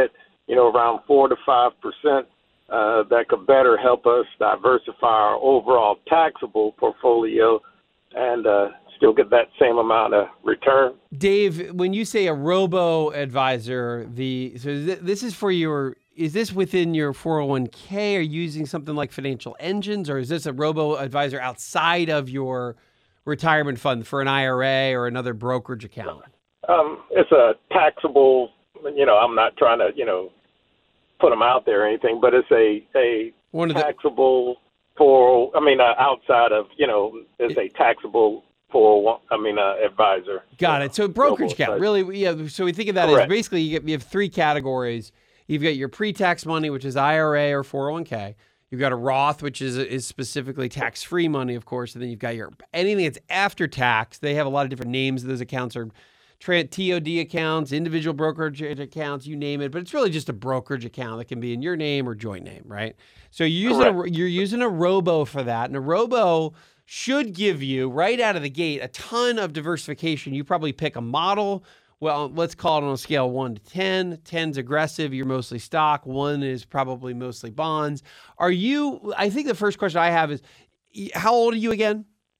you know, around four to five percent. Uh, that could better help us diversify our overall taxable portfolio and uh, still get that same amount of return. Dave, when you say a robo advisor, the so th- this is for your, is this within your four oh one k? Are you using something like Financial Engines, or is this a robo advisor outside of your retirement fund for an I R A or another brokerage account? Um, it's a taxable, you know, I'm not trying to, you know, put them out there or anything, but it's a, a One of the, taxable for, I mean, uh, outside of, you know, it's a taxable for, I mean, uh, advisor. Got it. So brokerage Robo account, advisor. really, yeah. So we think of that Correct. as basically you, get, you have three categories. You've got your pre-tax money, which is I R A or four oh one k. You've got a Roth, which is is specifically tax-free money, of course. And then you've got your anything that's after tax. They have a lot of different names. Those accounts are T O D accounts, individual brokerage accounts, you name it. But it's really just a brokerage account that can be in your name or joint name, right? So you're using a, you're using a robo for that. And a robo should give you, right out of the gate, a ton of diversification. You probably pick a model. Well, let's call it on a scale of one to ten. ten's aggressive. You're mostly stock. One is probably mostly bonds. Are you, I think the first question I have is, how old are you again?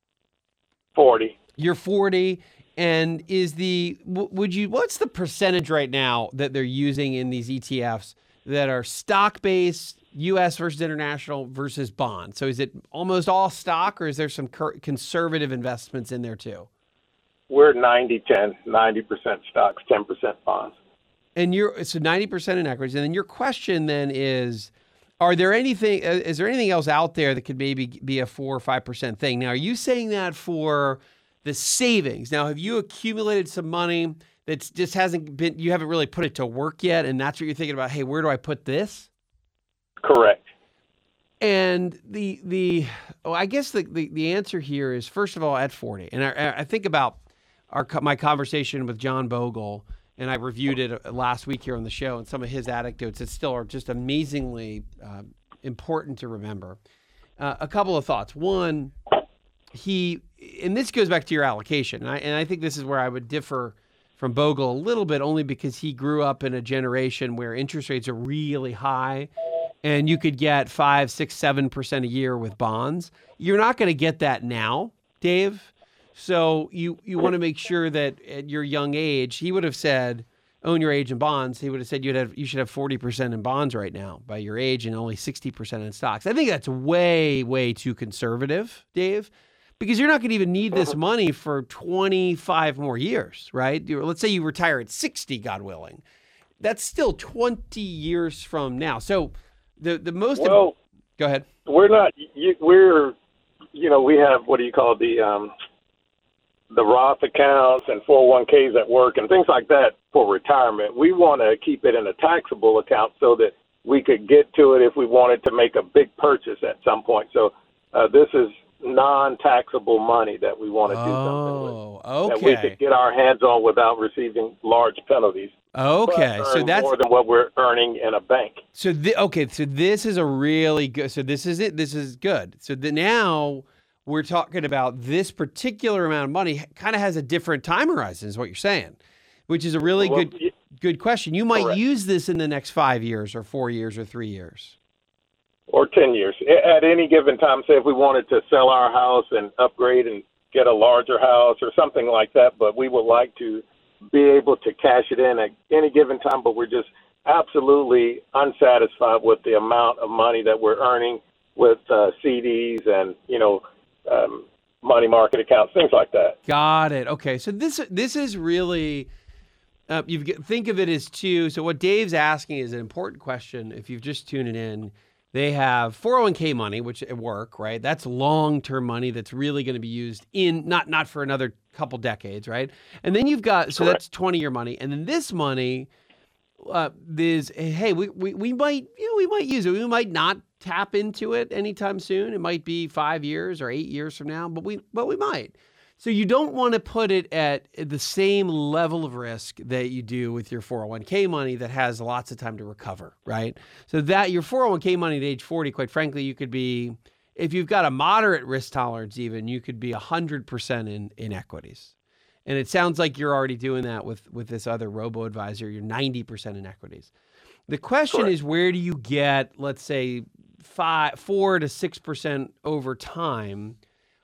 forty. You're forty. And is the, would you, what's the percentage right now that they're using in these E T Fs that are stock-based, U S versus international versus bond? So is it almost all stock, or is there some conservative investments in there too? We're ninety ten, ninety percent stocks, ten percent bonds. And you're, so ninety percent in equities. And then your question then is, are there anything, is there anything else out there that could maybe be a four or five percent thing? Now, are you saying that for the savings? Now, have you accumulated some money that just hasn't been, you haven't really put it to work yet, and that's what you're thinking about, hey, where do I put this? Correct. And the, the oh, I guess the, the, the answer here is, first of all, at forty. And I, I think about our my conversation with John Bogle, and I reviewed it last week here on the show, and some of his anecdotes that still are just amazingly uh, important to remember. Uh, a couple of thoughts. One, he, and this goes back to your allocation, and I, and I think this is where I would differ from Bogle a little bit, only because he grew up in a generation where interest rates are really high, and you could get five, six, seven percent a year with bonds. You're not going to get that now, Dave. So you you want to make sure that at your young age, he would have said, own your age in bonds. He would have said you'd have you should have forty percent in bonds right now by your age, and only sixty percent in stocks. I think that's way, way too conservative, Dave, because you're not going to even need this money for twenty-five more years, right? Let's say you retire at sixty, God willing. That's still twenty years from now. So the the most well, imp- go ahead. We're not. You, we're you know we have what do you call the um, the Roth accounts and four oh one k's at work and things like that for retirement. We want to keep it in a taxable account so that we could get to it if we wanted to make a big purchase at some point. So uh, this is non-taxable money that we want to do something with. Oh, okay. That we could get our hands on without receiving large penalties. Okay, but so earn that's more than what we're earning in a bank. So the, okay, so this is a really good. So this is it. This is good. So the, now we're talking about this particular amount of money kind of has a different time horizon, is what you're saying, which is a really Well, good good question. You might correct. use this in the next five years, or four years, or three years, or ten years. At any given time, say if we wanted to sell our house and upgrade and get a larger house or something like that, but we would like to be able to cash it in at any given time, but we're just absolutely unsatisfied with the amount of money that we're earning with uh, C Ds and, you know, um, money market accounts, things like that. Got it. Okay, so this this is really uh, you think of it as two. So what Dave's asking is an important question. If you've just tuned it in, they have four oh one k money, which at work, right? That's long-term money that's really going to be used in not not for another couple decades, right? And then you've got so Correct. that's twenty-year money, and then this money uh, is hey, we, we we might you know we might use it, we might not tap into it anytime soon. It might be five years or eight years from now, but we but we might. So you don't want to put it at the same level of risk that you do with your four oh one k money that has lots of time to recover, right? So that your four oh one k money at age forty, quite frankly, you could be, if you've got a moderate risk tolerance even, you could be one hundred percent in, in equities. And it sounds like you're already doing that with, with this other robo-advisor. You're ninety percent in equities. The question Correct. is, where do you get, let's say, five, four to six percent over time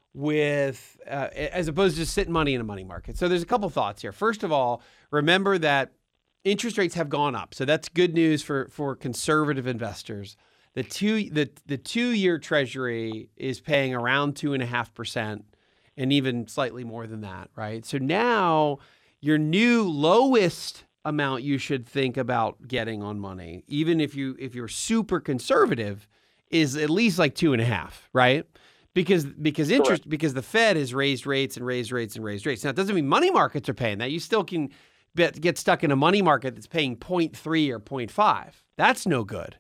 with, uh, as opposed to just sitting money in a money market? So there's a couple thoughts here. First of all, remember that interest rates have gone up, so that's good news for for conservative investors. The two the the two year Treasury is paying around two and a half percent, and even slightly more than that, right? So now your new lowest amount you should think about getting on money, even if you if you're super conservative, is at least like two and a half, right? Because because interest Correct. because the Fed has raised rates and raised rates and raised rates. Now it doesn't mean money markets are paying that. You still can bet, get stuck in a money market that's paying zero point three or zero point five. That's no good.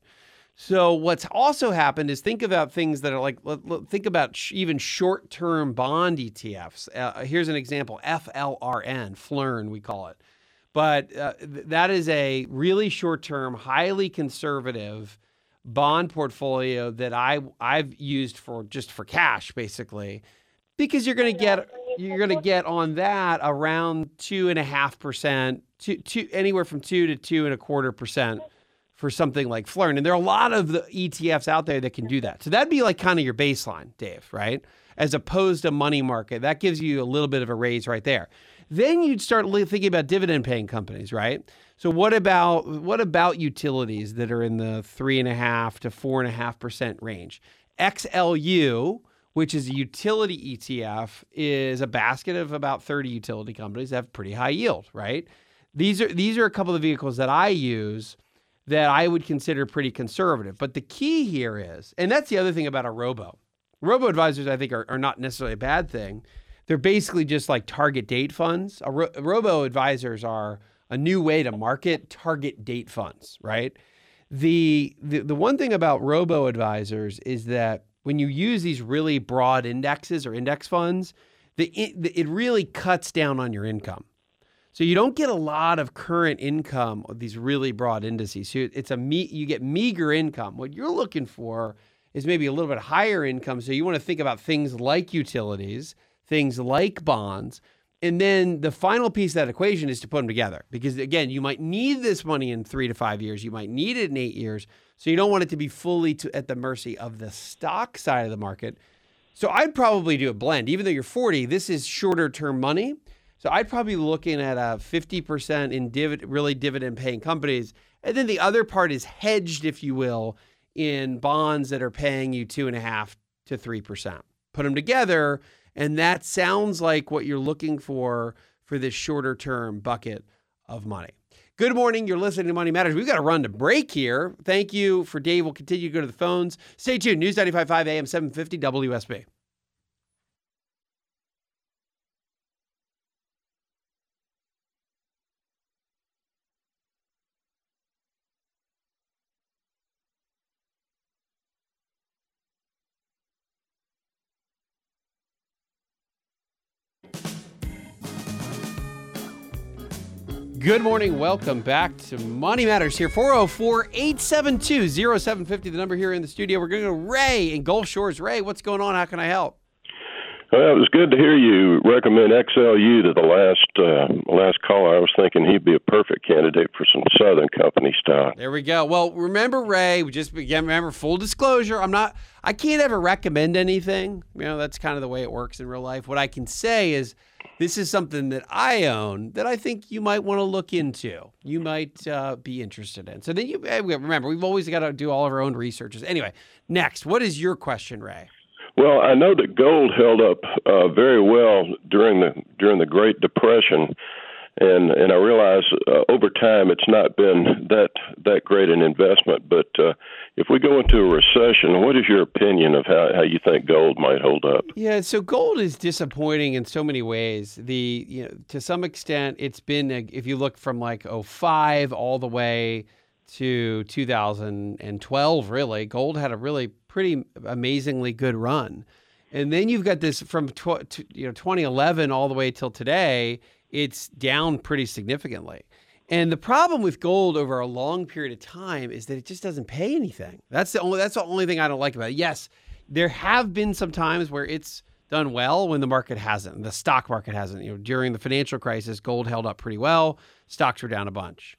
So what's also happened is think about things that are like, think about sh- even short-term bond E T Fs. Uh, here's an example, F L R N, F L R N we call it. But uh, th- that is a really short-term, highly conservative bond portfolio that I, I've used for just for cash, basically, because you're going to get you're going to get on that around two and a half percent, two, two, anywhere from two to two and a quarter percent. For something like F L R N. And there are a lot of the E T Fs out there that can do that. So that'd be like kind of your baseline, Dave, right? As opposed to money market. That gives you a little bit of a raise right there. Then you'd start thinking about dividend paying companies, right? So what about what about utilities that are in the three and a half to four and a half percent range? X L U, which is a utility E T F, is a basket of about thirty utility companies that have pretty high yield, right? These are these are a couple of vehicles that I use that I would consider pretty conservative. But the key here is, and that's the other thing about a robo. Robo advisors, I think, are, are not necessarily a bad thing. They're basically just like target date funds. A ro- robo advisors are a new way to market target date funds, right? The, the the one thing about robo advisors is that when you use these really broad indexes or index funds, the, it, it really cuts down on your income. So you don't get a lot of current income with these really broad indices. So it's a me- you get meager income. What you're looking for is maybe a little bit higher income. So you want to think about things like utilities, things like bonds. And then the final piece of that equation is to put them together. Because again, you might need this money in three to five years. You might need it in eight years. So you don't want it to be fully to, at the mercy of the stock side of the market. So I'd probably do a blend. Even though you're forty, this is shorter term money. So I'd probably be looking at a fifty percent in div- really dividend-paying companies. And then the other part is hedged, if you will, in bonds that are paying you two point five to three percent. Put them together, and that sounds like what you're looking for for this shorter-term bucket of money. Good morning. You're listening to Money Matters. We've got to run to break here. Thank you for Dave. We'll continue to go to the phones. Stay tuned. News ninety-five point five A M seven fifty W S B. Good morning. Welcome back to Money Matters here. four oh four, eight seven two, oh seven five oh, the number here in the studio. We're going to go to Ray in Gulf Shores. Ray, what's going on? How can I help? Well, it was good to hear you recommend X L U to the last uh, last caller. I was thinking he'd be a perfect candidate for some Southern Company stock. There we go. Well, remember, Ray, we just again, remember, full disclosure, I'm not, I can't ever recommend anything. You know, that's kind of the way it works in real life. What I can say is this is something that I own that I think you might want to look into. You might uh, be interested in. So then you remember, we've always got to do all of our own researches. Anyway, next, what is your question, Ray? Well, I know that gold held up uh, very well during the during the Great Depression, and and I realize uh, over time it's not been that that great an investment. But uh, if we go into a recession, what is your opinion of how, how you think gold might hold up? Yeah, so gold is disappointing in so many ways. The you know to some extent it's been a, if you look from like oh five all the way to two thousand twelve, really, gold had a really pretty amazingly good run. And then you've got this from tw- to, you know twenty eleven all the way till today, it's down pretty significantly. And the problem with gold over a long period of time is that it just doesn't pay anything. That's the only that's the only thing I don't like about it. Yes, there have been some times where it's done well when the market hasn't. The stock market hasn't. You know, during the financial crisis, gold held up pretty well. Stocks were down a bunch.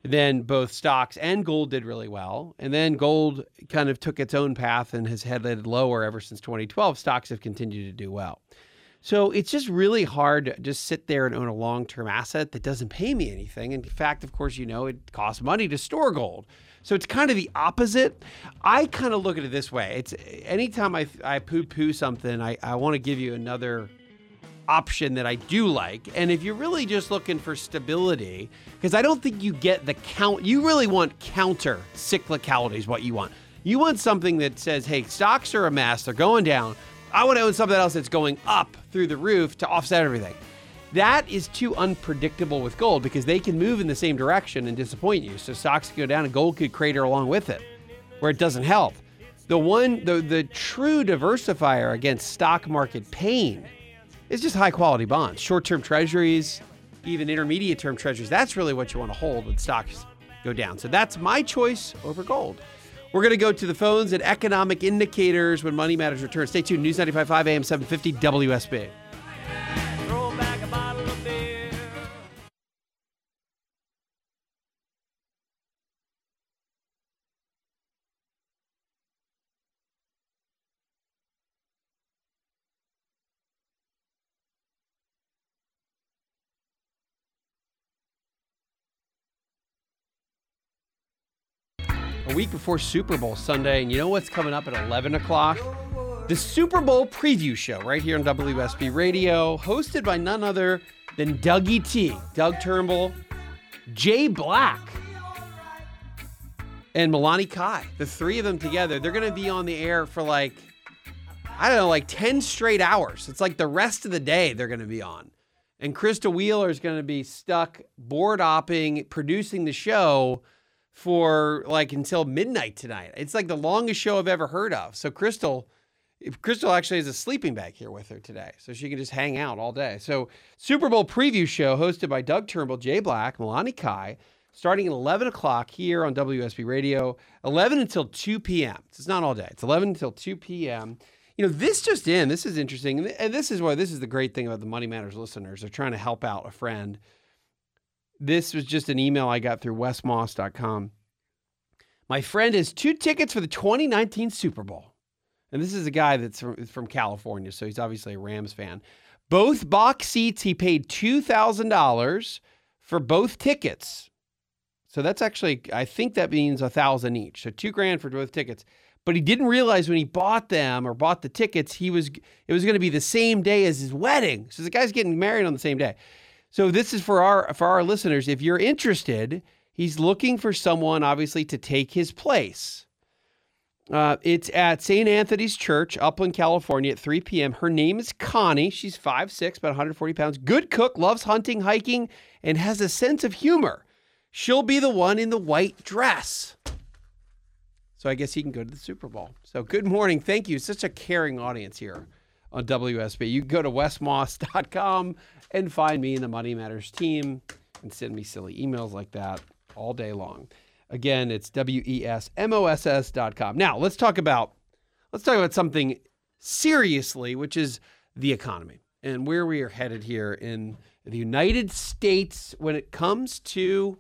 Then both stocks and gold did really well. And then gold kind of took its own path and has headed lower ever since twenty twelve. Stocks have continued to do well. So it's just really hard to just sit there and own a long-term asset that doesn't pay me anything. In fact, of course, you know, it costs money to store gold. So it's kind of the opposite. I kind of look at it this way. It's anytime I, I poo-poo something, I, I want to give you another option that I do like. And if you're really just looking for stability, because I don't think you get the count, you really want counter cyclicality is what you want. You want something that says, hey, stocks are a mess, they're going down. I want to own something else that's going up through the roof to offset everything. That is too unpredictable with gold because they can move in the same direction and disappoint you. So stocks could go down and gold could crater along with it, where it doesn't help. The one, the, the true diversifier against stock market pain is just high quality bonds, short-term treasuries, even intermediate term treasuries. That's really what you want to hold when stocks go down. So that's my choice over gold. We're going to go to the phones and economic indicators when Money Matters returns. Stay tuned. News ninety-five point five A M seven fifty W S B. A week before Super Bowl Sunday, and you know what's coming up at eleven o'clock? The Super Bowl preview show right here on W S B Radio, hosted by none other than Dougie T, Doug Turnbull, Jay Black, and Milani Kai. The three of them together, they're going to be on the air for like, I don't know, like ten straight hours. It's like the rest of the day they're going to be on. And Krista Wheeler is going to be stuck board opping, producing the show for like until midnight tonight. It's like the longest show I've ever heard of. So Crystal, Crystal actually has a sleeping bag here with her today, so she can just hang out all day. So Super Bowl preview show hosted by Doug Turnbull, Jay Black, Milani Kai, starting at eleven o'clock here on W S B Radio, eleven until two p.m. It's not all day. It's eleven until two p.m. You know, this just in, this is interesting. And this is why this is the great thing about the Money Matters listeners. They're trying to help out a friend. This was just an email I got through wes moss dot com. My friend has two tickets for the twenty nineteen Super Bowl. And this is a guy that's from, from California, so he's obviously a Rams fan. Both box seats, he paid two thousand dollars for both tickets. So that's actually, I think that means one thousand dollars each. So two grand for both tickets. But he didn't realize when he bought them or bought the tickets, he was it was going to be the same day as his wedding. So the guy's getting married on the same day. So this is for our for our listeners. If you're interested, he's looking for someone, obviously, to take his place. Uh, it's at Saint Anthony's Church, Upland, California, at three p.m. Her name is Connie. She's five foot six, about one hundred forty pounds. Good cook, loves hunting, hiking, and has a sense of humor. She'll be the one in the white dress. So I guess he can go to the Super Bowl. So good morning. Thank you. Such a caring audience here on W S B. You can go to wes moss dot com and find me and the Money Matters team and send me silly emails like that all day long. Again, it's W E S M O S S dot com. Now, let's talk about let's talk about something seriously, which is the economy and where we are headed here in the United States when it comes to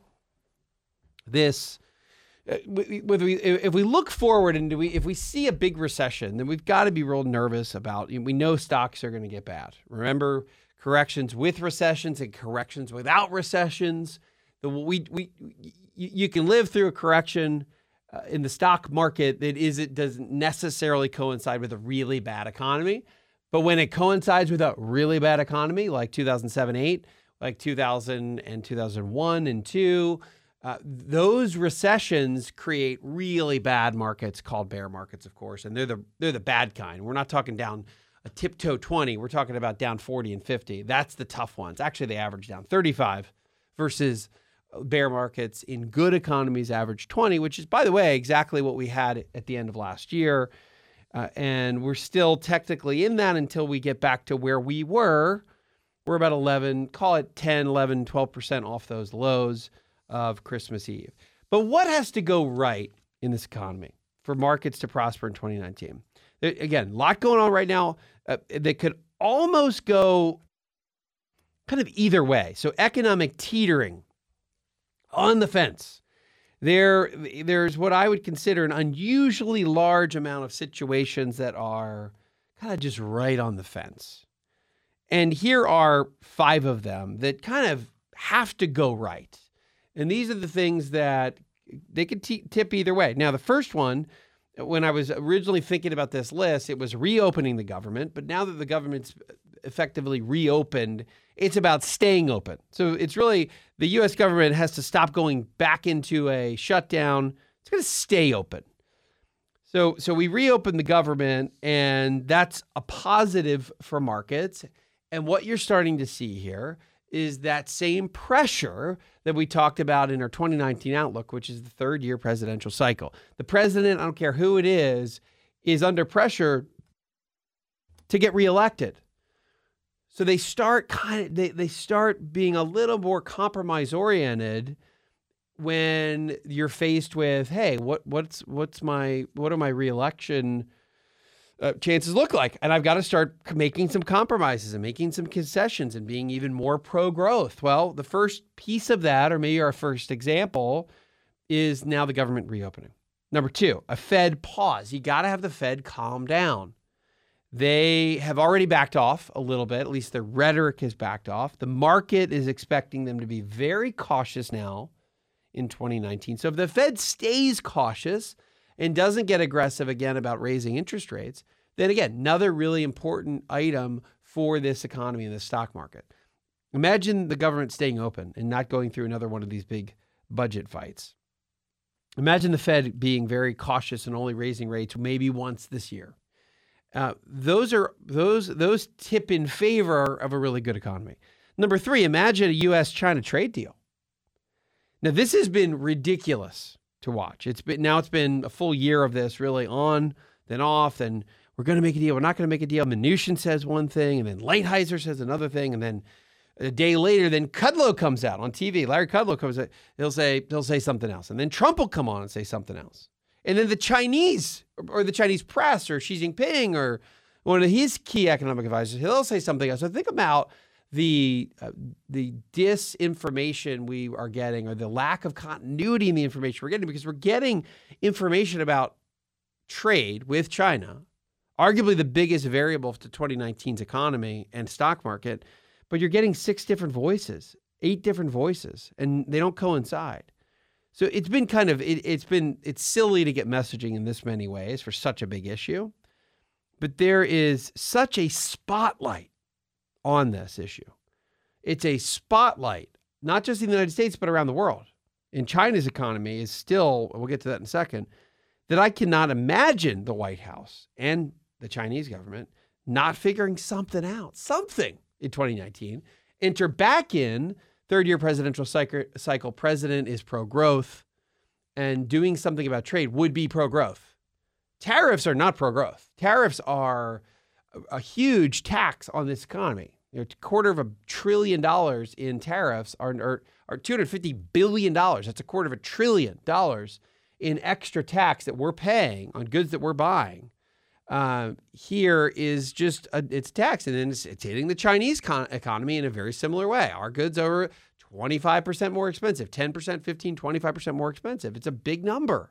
this. Uh, if we if we look forward and do we if we see a big recession, then we've got to be real nervous about. We know stocks are going to get bad. Remember, corrections with recessions and corrections without recessions. The we we you can live through a correction uh, in the stock market that is it doesn't necessarily coincide with a really bad economy, but when it coincides with a really bad economy like two thousand seven, eight, like two thousand and two thousand one and two. Uh, those recessions create really bad markets called bear markets, of course, and they're the they're the bad kind. We're not talking down a tiptoe twenty. We're talking about down forty and fifty. That's the tough ones. Actually, they average down thirty-five versus bear markets in good economies average twenty, which is, by the way, exactly what we had at the end of last year. Uh, and we're still technically in that until we get back to where we were. We're about eleven, call it ten, eleven, twelve percent off those lows of Christmas Eve. But what has to go right in this economy for markets to prosper in twenty nineteen? There, again, a lot going on right now uh, that could almost go kind of either way. So economic teetering on the fence. There, there's what I would consider an unusually large amount of situations that are kind of just right on the fence. And here are five of them that kind of have to go right. And these are the things that they could t- tip either way. Now, the first one, when I was originally thinking about this list, it was reopening the government. But now that the government's effectively reopened, it's about staying open. So it's really the U S government has to stop going back into a shutdown. It's going to stay open. So, so we reopened the government, and that's a positive for markets. And what you're starting to see here is that same pressure that we talked about in our twenty nineteen outlook, which is the third year presidential cycle. The president, I don't care who it is, is under pressure to get reelected. So they start kind of, they, they start being a little more compromise oriented when you're faced with, hey, what what's what's my what are my reelection uh, chances look like? And I've got to start making some compromises and making some concessions and being even more pro-growth. Well, the first piece of that, or maybe our first example, is now the government reopening. Number two, a Fed pause. You got to have the Fed calm down. They have already backed off a little bit. At least their rhetoric has backed off. The market is expecting them to be very cautious now in twenty nineteen. So if the Fed stays cautious and doesn't get aggressive again about raising interest rates, then again, another really important item for this economy and the stock market. Imagine the government staying open and not going through another one of these big budget fights. Imagine the Fed being very cautious and only raising rates maybe once this year. Uh, those are those those tip in favor of a really good economy. Number three, imagine a U S China trade deal. Now, this has been ridiculous to watch. It's been now it's been a full year of this, really on, then off, and we're going to make a deal. We're not going to make a deal. Mnuchin says one thing, and then Lighthizer says another thing, and then a day later, then Kudlow comes out on T V. Larry Kudlow comes out. He'll say he'll say something else, and then Trump will come on and say something else. And then the Chinese or the Chinese press or Xi Jinping or one of his key economic advisors, he'll say something else. So think about the uh, the disinformation we are getting, or the lack of continuity in the information we're getting, because we're getting information about trade with China, arguably the biggest variable to twenty nineteen's economy and stock market, but you're getting six different voices, eight different voices, and they don't coincide. So it's been kind of, it, it's been, it's silly to get messaging in this many ways for such a big issue, but there is such a spotlight on this issue. It's a spotlight, not just in the United States, but around the world. And China's economy is still, we'll get to that in a second, that I cannot imagine the White House and the Chinese government not figuring something out, something in twenty nineteen. Enter back in third year presidential cycle, president is pro-growth, and doing something about trade would be pro-growth. Tariffs are not pro-growth. Tariffs are a huge tax on this economy. You know, a quarter of a trillion dollars in tariffs are, are, are two hundred fifty billion dollars. That's a quarter of a trillion dollars in extra tax that we're paying on goods that we're buying. Uh, here is just a, it's tax, and then it's, it's hitting the Chinese con- economy in a very similar way. Our goods are twenty-five percent more expensive, ten percent, fifteen, twenty-five percent more expensive. It's a big number.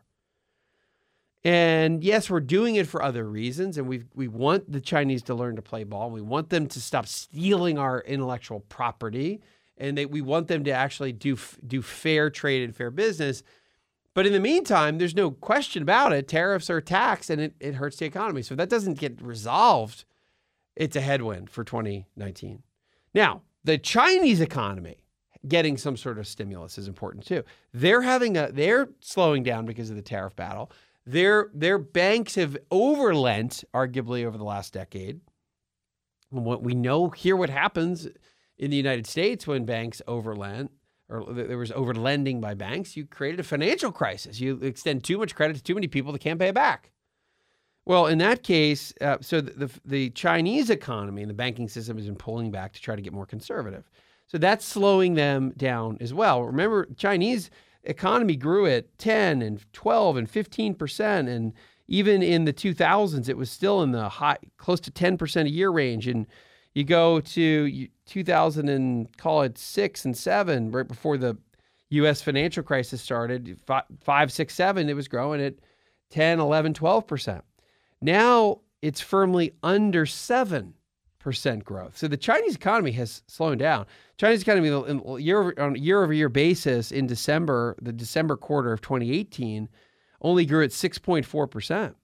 And yes, we're doing it for other reasons, and we we want the Chinese to learn to play ball. We want them to stop stealing our intellectual property, and they, we want them to actually do do fair trade and fair business. But in the meantime, there's no question about it. Tariffs are a tax, and it, it hurts the economy. So if that doesn't get resolved, it's a headwind for twenty nineteen. Now, the Chinese economy getting some sort of stimulus is important too. They're having a they're slowing down because of the tariff battle. Their their banks have overlent, arguably, over the last decade. And what we know here, what happens in the United States when banks overlent, or there was over-lending by banks, you created a financial crisis. You extend too much credit to too many people that can't pay it back. Well, in that case, uh, so the, the the Chinese economy and the banking system has been pulling back to try to get more conservative. So that's slowing them down as well. Remember, Chinese economy grew at ten and twelve and fifteen percent, and even in the two thousands, it was still in the high, close to ten percent a year range. And you go to two thousand and call it six and seven, right before the, U S financial crisis started, five, six, seven, it was growing at ten, eleven, twelve percent. Now it's firmly under seven percent growth. So the Chinese economy has slowed down. Chinese economy year on a year-over-year basis in December, the December quarter of twenty eighteen, only grew at six point four percent.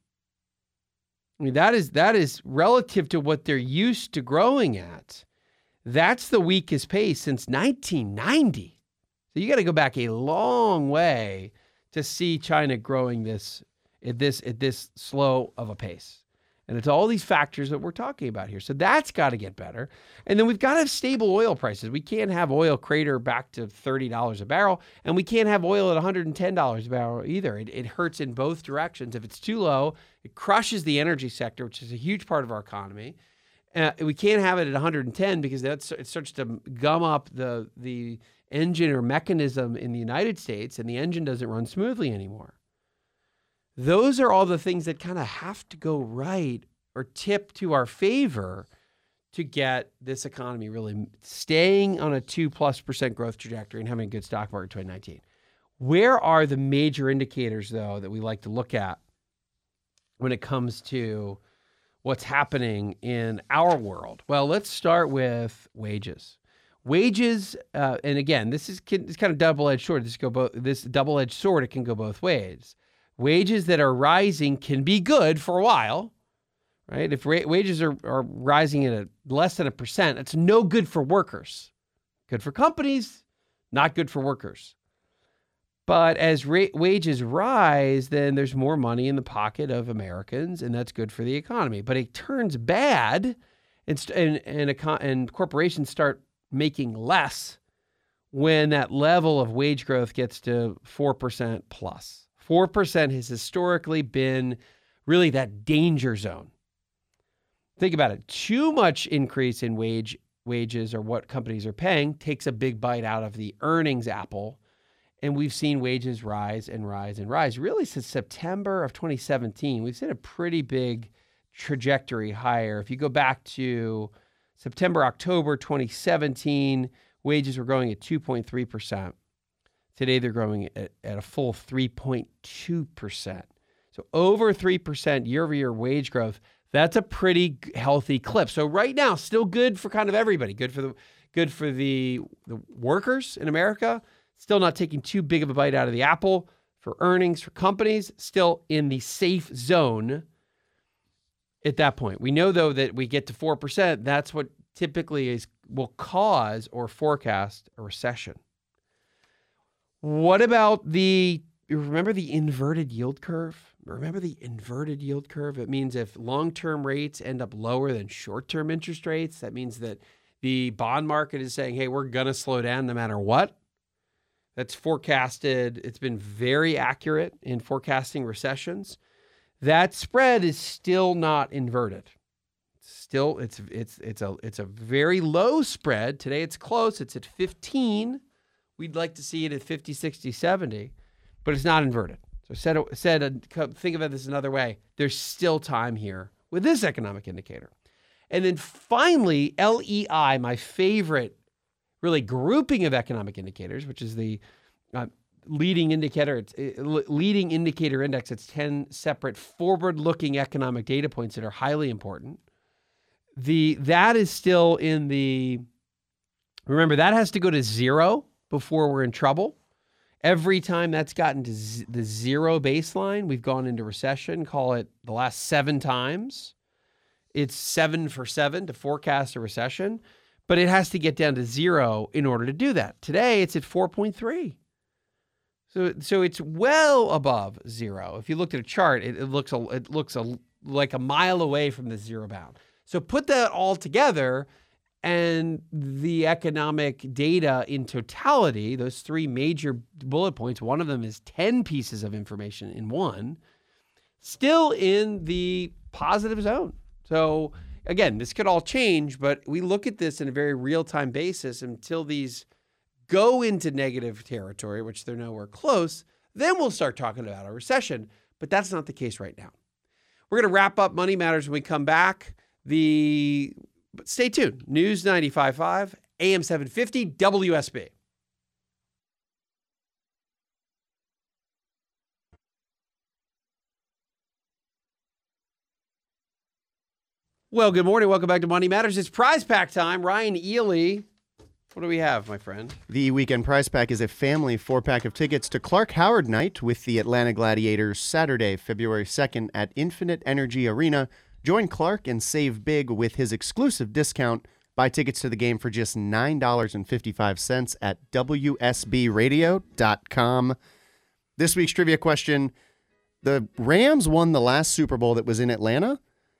I mean, that is that is relative to what they're used to growing at. That's the weakest pace since nineteen ninety. So you got to go back a long way to see China growing this at this at this slow of a pace. And it's all these factors that we're talking about here. So that's got to get better. And then we've got to have stable oil prices. We can't have oil crater back to thirty dollars a barrel, and we can't have oil at one hundred ten dollars a barrel either. It, it hurts in both directions. If it's too low, it crushes the energy sector, which is a huge part of our economy. Uh, we can't have it at one hundred ten because that's it starts to gum up the the engine or mechanism in the United States, and the engine doesn't run smoothly anymore. Those are all the things that kind of have to go right or tip to our favor to get this economy really staying on a two plus percent growth trajectory and having a good stock market in twenty nineteen. Where are the major indicators, though, that we like to look at when it comes to what's happening in our world? Well, let's start with wages. Wages, uh, and again, this is it's kind of double-edged sword. This go both. This double-edged sword, it can go both ways. Wages that are rising can be good for a while, right? If ra- wages are, are rising at a less than a percent, it's no good for workers. Good for companies, not good for workers. But as ra- wages rise, then there's more money in the pocket of Americans, and that's good for the economy. But it turns bad, and st- and and, econ- and corporations start making less when that level of wage growth gets to four percent plus. four percent has historically been really that danger zone. Think about it. Too much increase in wage wages or what companies are paying takes a big bite out of the earnings apple. And we've seen wages rise and rise and rise. Really, since September of twenty seventeen, we've seen a pretty big trajectory higher. If you go back to September, October twenty seventeen, wages were growing at two point three percent. Today, they're growing at, at a full three point two percent. So over three percent year-over-year wage growth. That's a pretty healthy clip. So right now, still good for kind of everybody. Good for the good for the, the workers in America. Still not taking too big of a bite out of the apple for earnings for companies. Still in the safe zone at that point. We know, though, that we get to four percent. That's what typically is will cause or forecast a recession. What about the, remember the inverted yield curve? Remember the inverted yield curve? It means if long-term rates end up lower than short-term interest rates, that means that the bond market is saying, hey, we're going to slow down no matter what. That's forecasted. It's been very accurate in forecasting recessions. That spread is still not inverted. Still, it's it's it's a it's a very low spread. Today it's close. It's at fifteen. We'd like to see it at fifty, sixty, seventy, but it's not inverted. So said said think of it this another way. There's still time here with this economic indicator. And then finally, L E I, my favorite really grouping of economic indicators, which is the uh, leading indicator, it's uh, leading indicator index. It's ten separate forward-looking economic data points that are highly important. The that is still in the, remember, that has to go to zero before we're in trouble. Every time that's gotten to z- the zero baseline, we've gone into recession. Call it the last seven times. It's seven for seven to forecast a recession. But it has to get down to zero in order to do that. Today, it's at four point three. So, so it's well above zero. If you looked at a chart, it, it looks a, it looks a, like a mile away from the zero bound. So put that all together, and the economic data in totality, those three major bullet points, one of them is ten pieces of information in one, still in the positive zone. So again, this could all change, but we look at this in a very real-time basis until these go into negative territory, which they're nowhere close, then we'll start talking about a recession. But that's not the case right now. We're going to wrap up Money Matters when we come back. The but stay tuned. News ninety-five point five, A M seven fifty, W S B. Well, good morning. Welcome back to Money Matters. It's prize pack time. Ryan Ely, what do we have, my friend? The weekend prize pack is a family four-pack of tickets to Clark Howard Night with the Atlanta Gladiators Saturday, February second at Infinite Energy Arena. Join Clark and save big with his exclusive discount. Buy tickets to the game for just nine dollars and fifty-five cents at W S B radio dot com. This week's trivia question: the Rams won the last Super Bowl that was in Atlanta,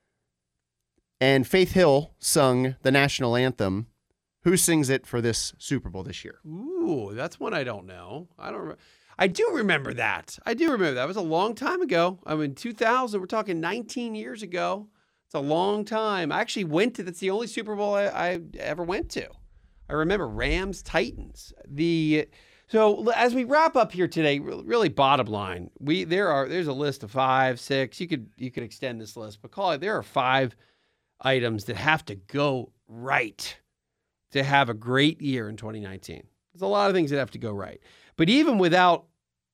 and Faith Hill sung the national anthem. Who sings it for this Super Bowl this year? Ooh, that's one I don't know. I don't. Re- I do remember that. I do remember that. It was a long time ago. I mean, two thousand. We're talking nineteen years ago. It's a long time. I actually went to. That's the only Super Bowl I, I ever went to. I remember Rams Titans. The so as we wrap up here today, really bottom line, we there are there's a list of five, six. You could you could extend this list, but call it. There are five items that have to go right to have a great year in twenty nineteen. There's a lot of things that have to go right, but even without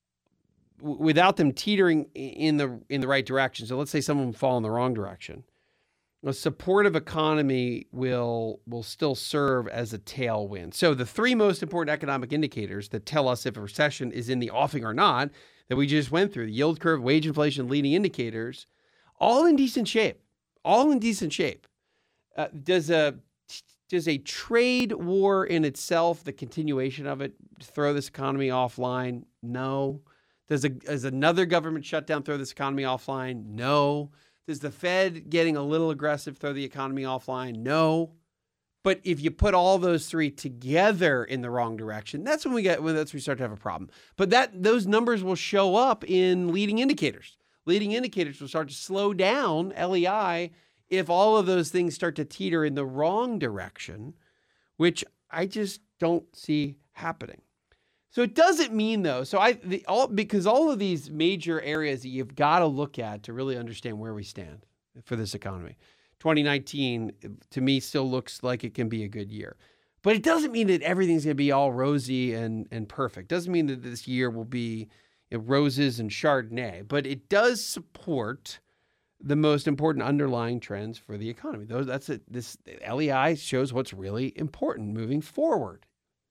without them teetering in the in the right direction. So let's say some of them fall in the wrong direction. A supportive economy will will still serve as a tailwind. So the three most important economic indicators that tell us if a recession is in the offing or not, that we just went through, the yield curve, wage inflation, leading indicators, all in decent shape. All in decent shape. Uh, does a does a trade war in itself, the continuation of it, throw this economy offline? No. Does a does another government shutdown throw this economy offline? No. Does the Fed getting a little aggressive throw the economy offline? No. But if you put all those three together in the wrong direction, that's when we get when that's when we start to have a problem. But that those numbers will show up in leading indicators. Leading indicators will start to slow down L E I if all of those things start to teeter in the wrong direction, which I just don't see happening. So it doesn't mean, though, so I the, all because all of these major areas that you've got to look at to really understand where we stand for this economy. twenty nineteen, to me, still looks like it can be a good year. But it doesn't mean that everything's going to be all rosy and, and perfect. Doesn't mean that this year will be you know, roses and Chardonnay. But it does support the most important underlying trends for the economy. Those that's it. This L E I shows what's really important moving forward.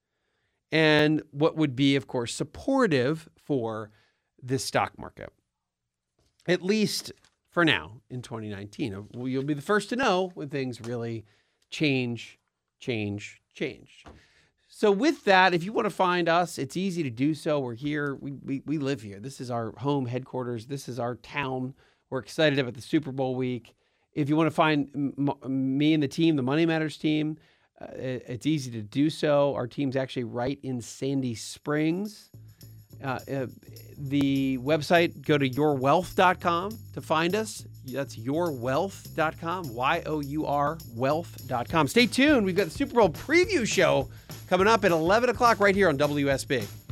And what would be, of course, supportive for this stock market, at least for now in twenty nineteen. You'll be the first to know when things really change, change, change. So with that, if you want to find us, it's easy to do so. We're here. We, we, we live here. This is our home headquarters. This is our town. We're excited about the Super Bowl week. If you want to find m- me and the team, the Money Matters team, Uh, it's easy to do so. Our team's actually right in Sandy Springs. Uh, uh, the website, go to your wealth dot com to find us. That's your wealth dot com, Y O U R wealth dot com. Stay tuned. We've got the Super Bowl preview show coming up at eleven o'clock right here on W S B.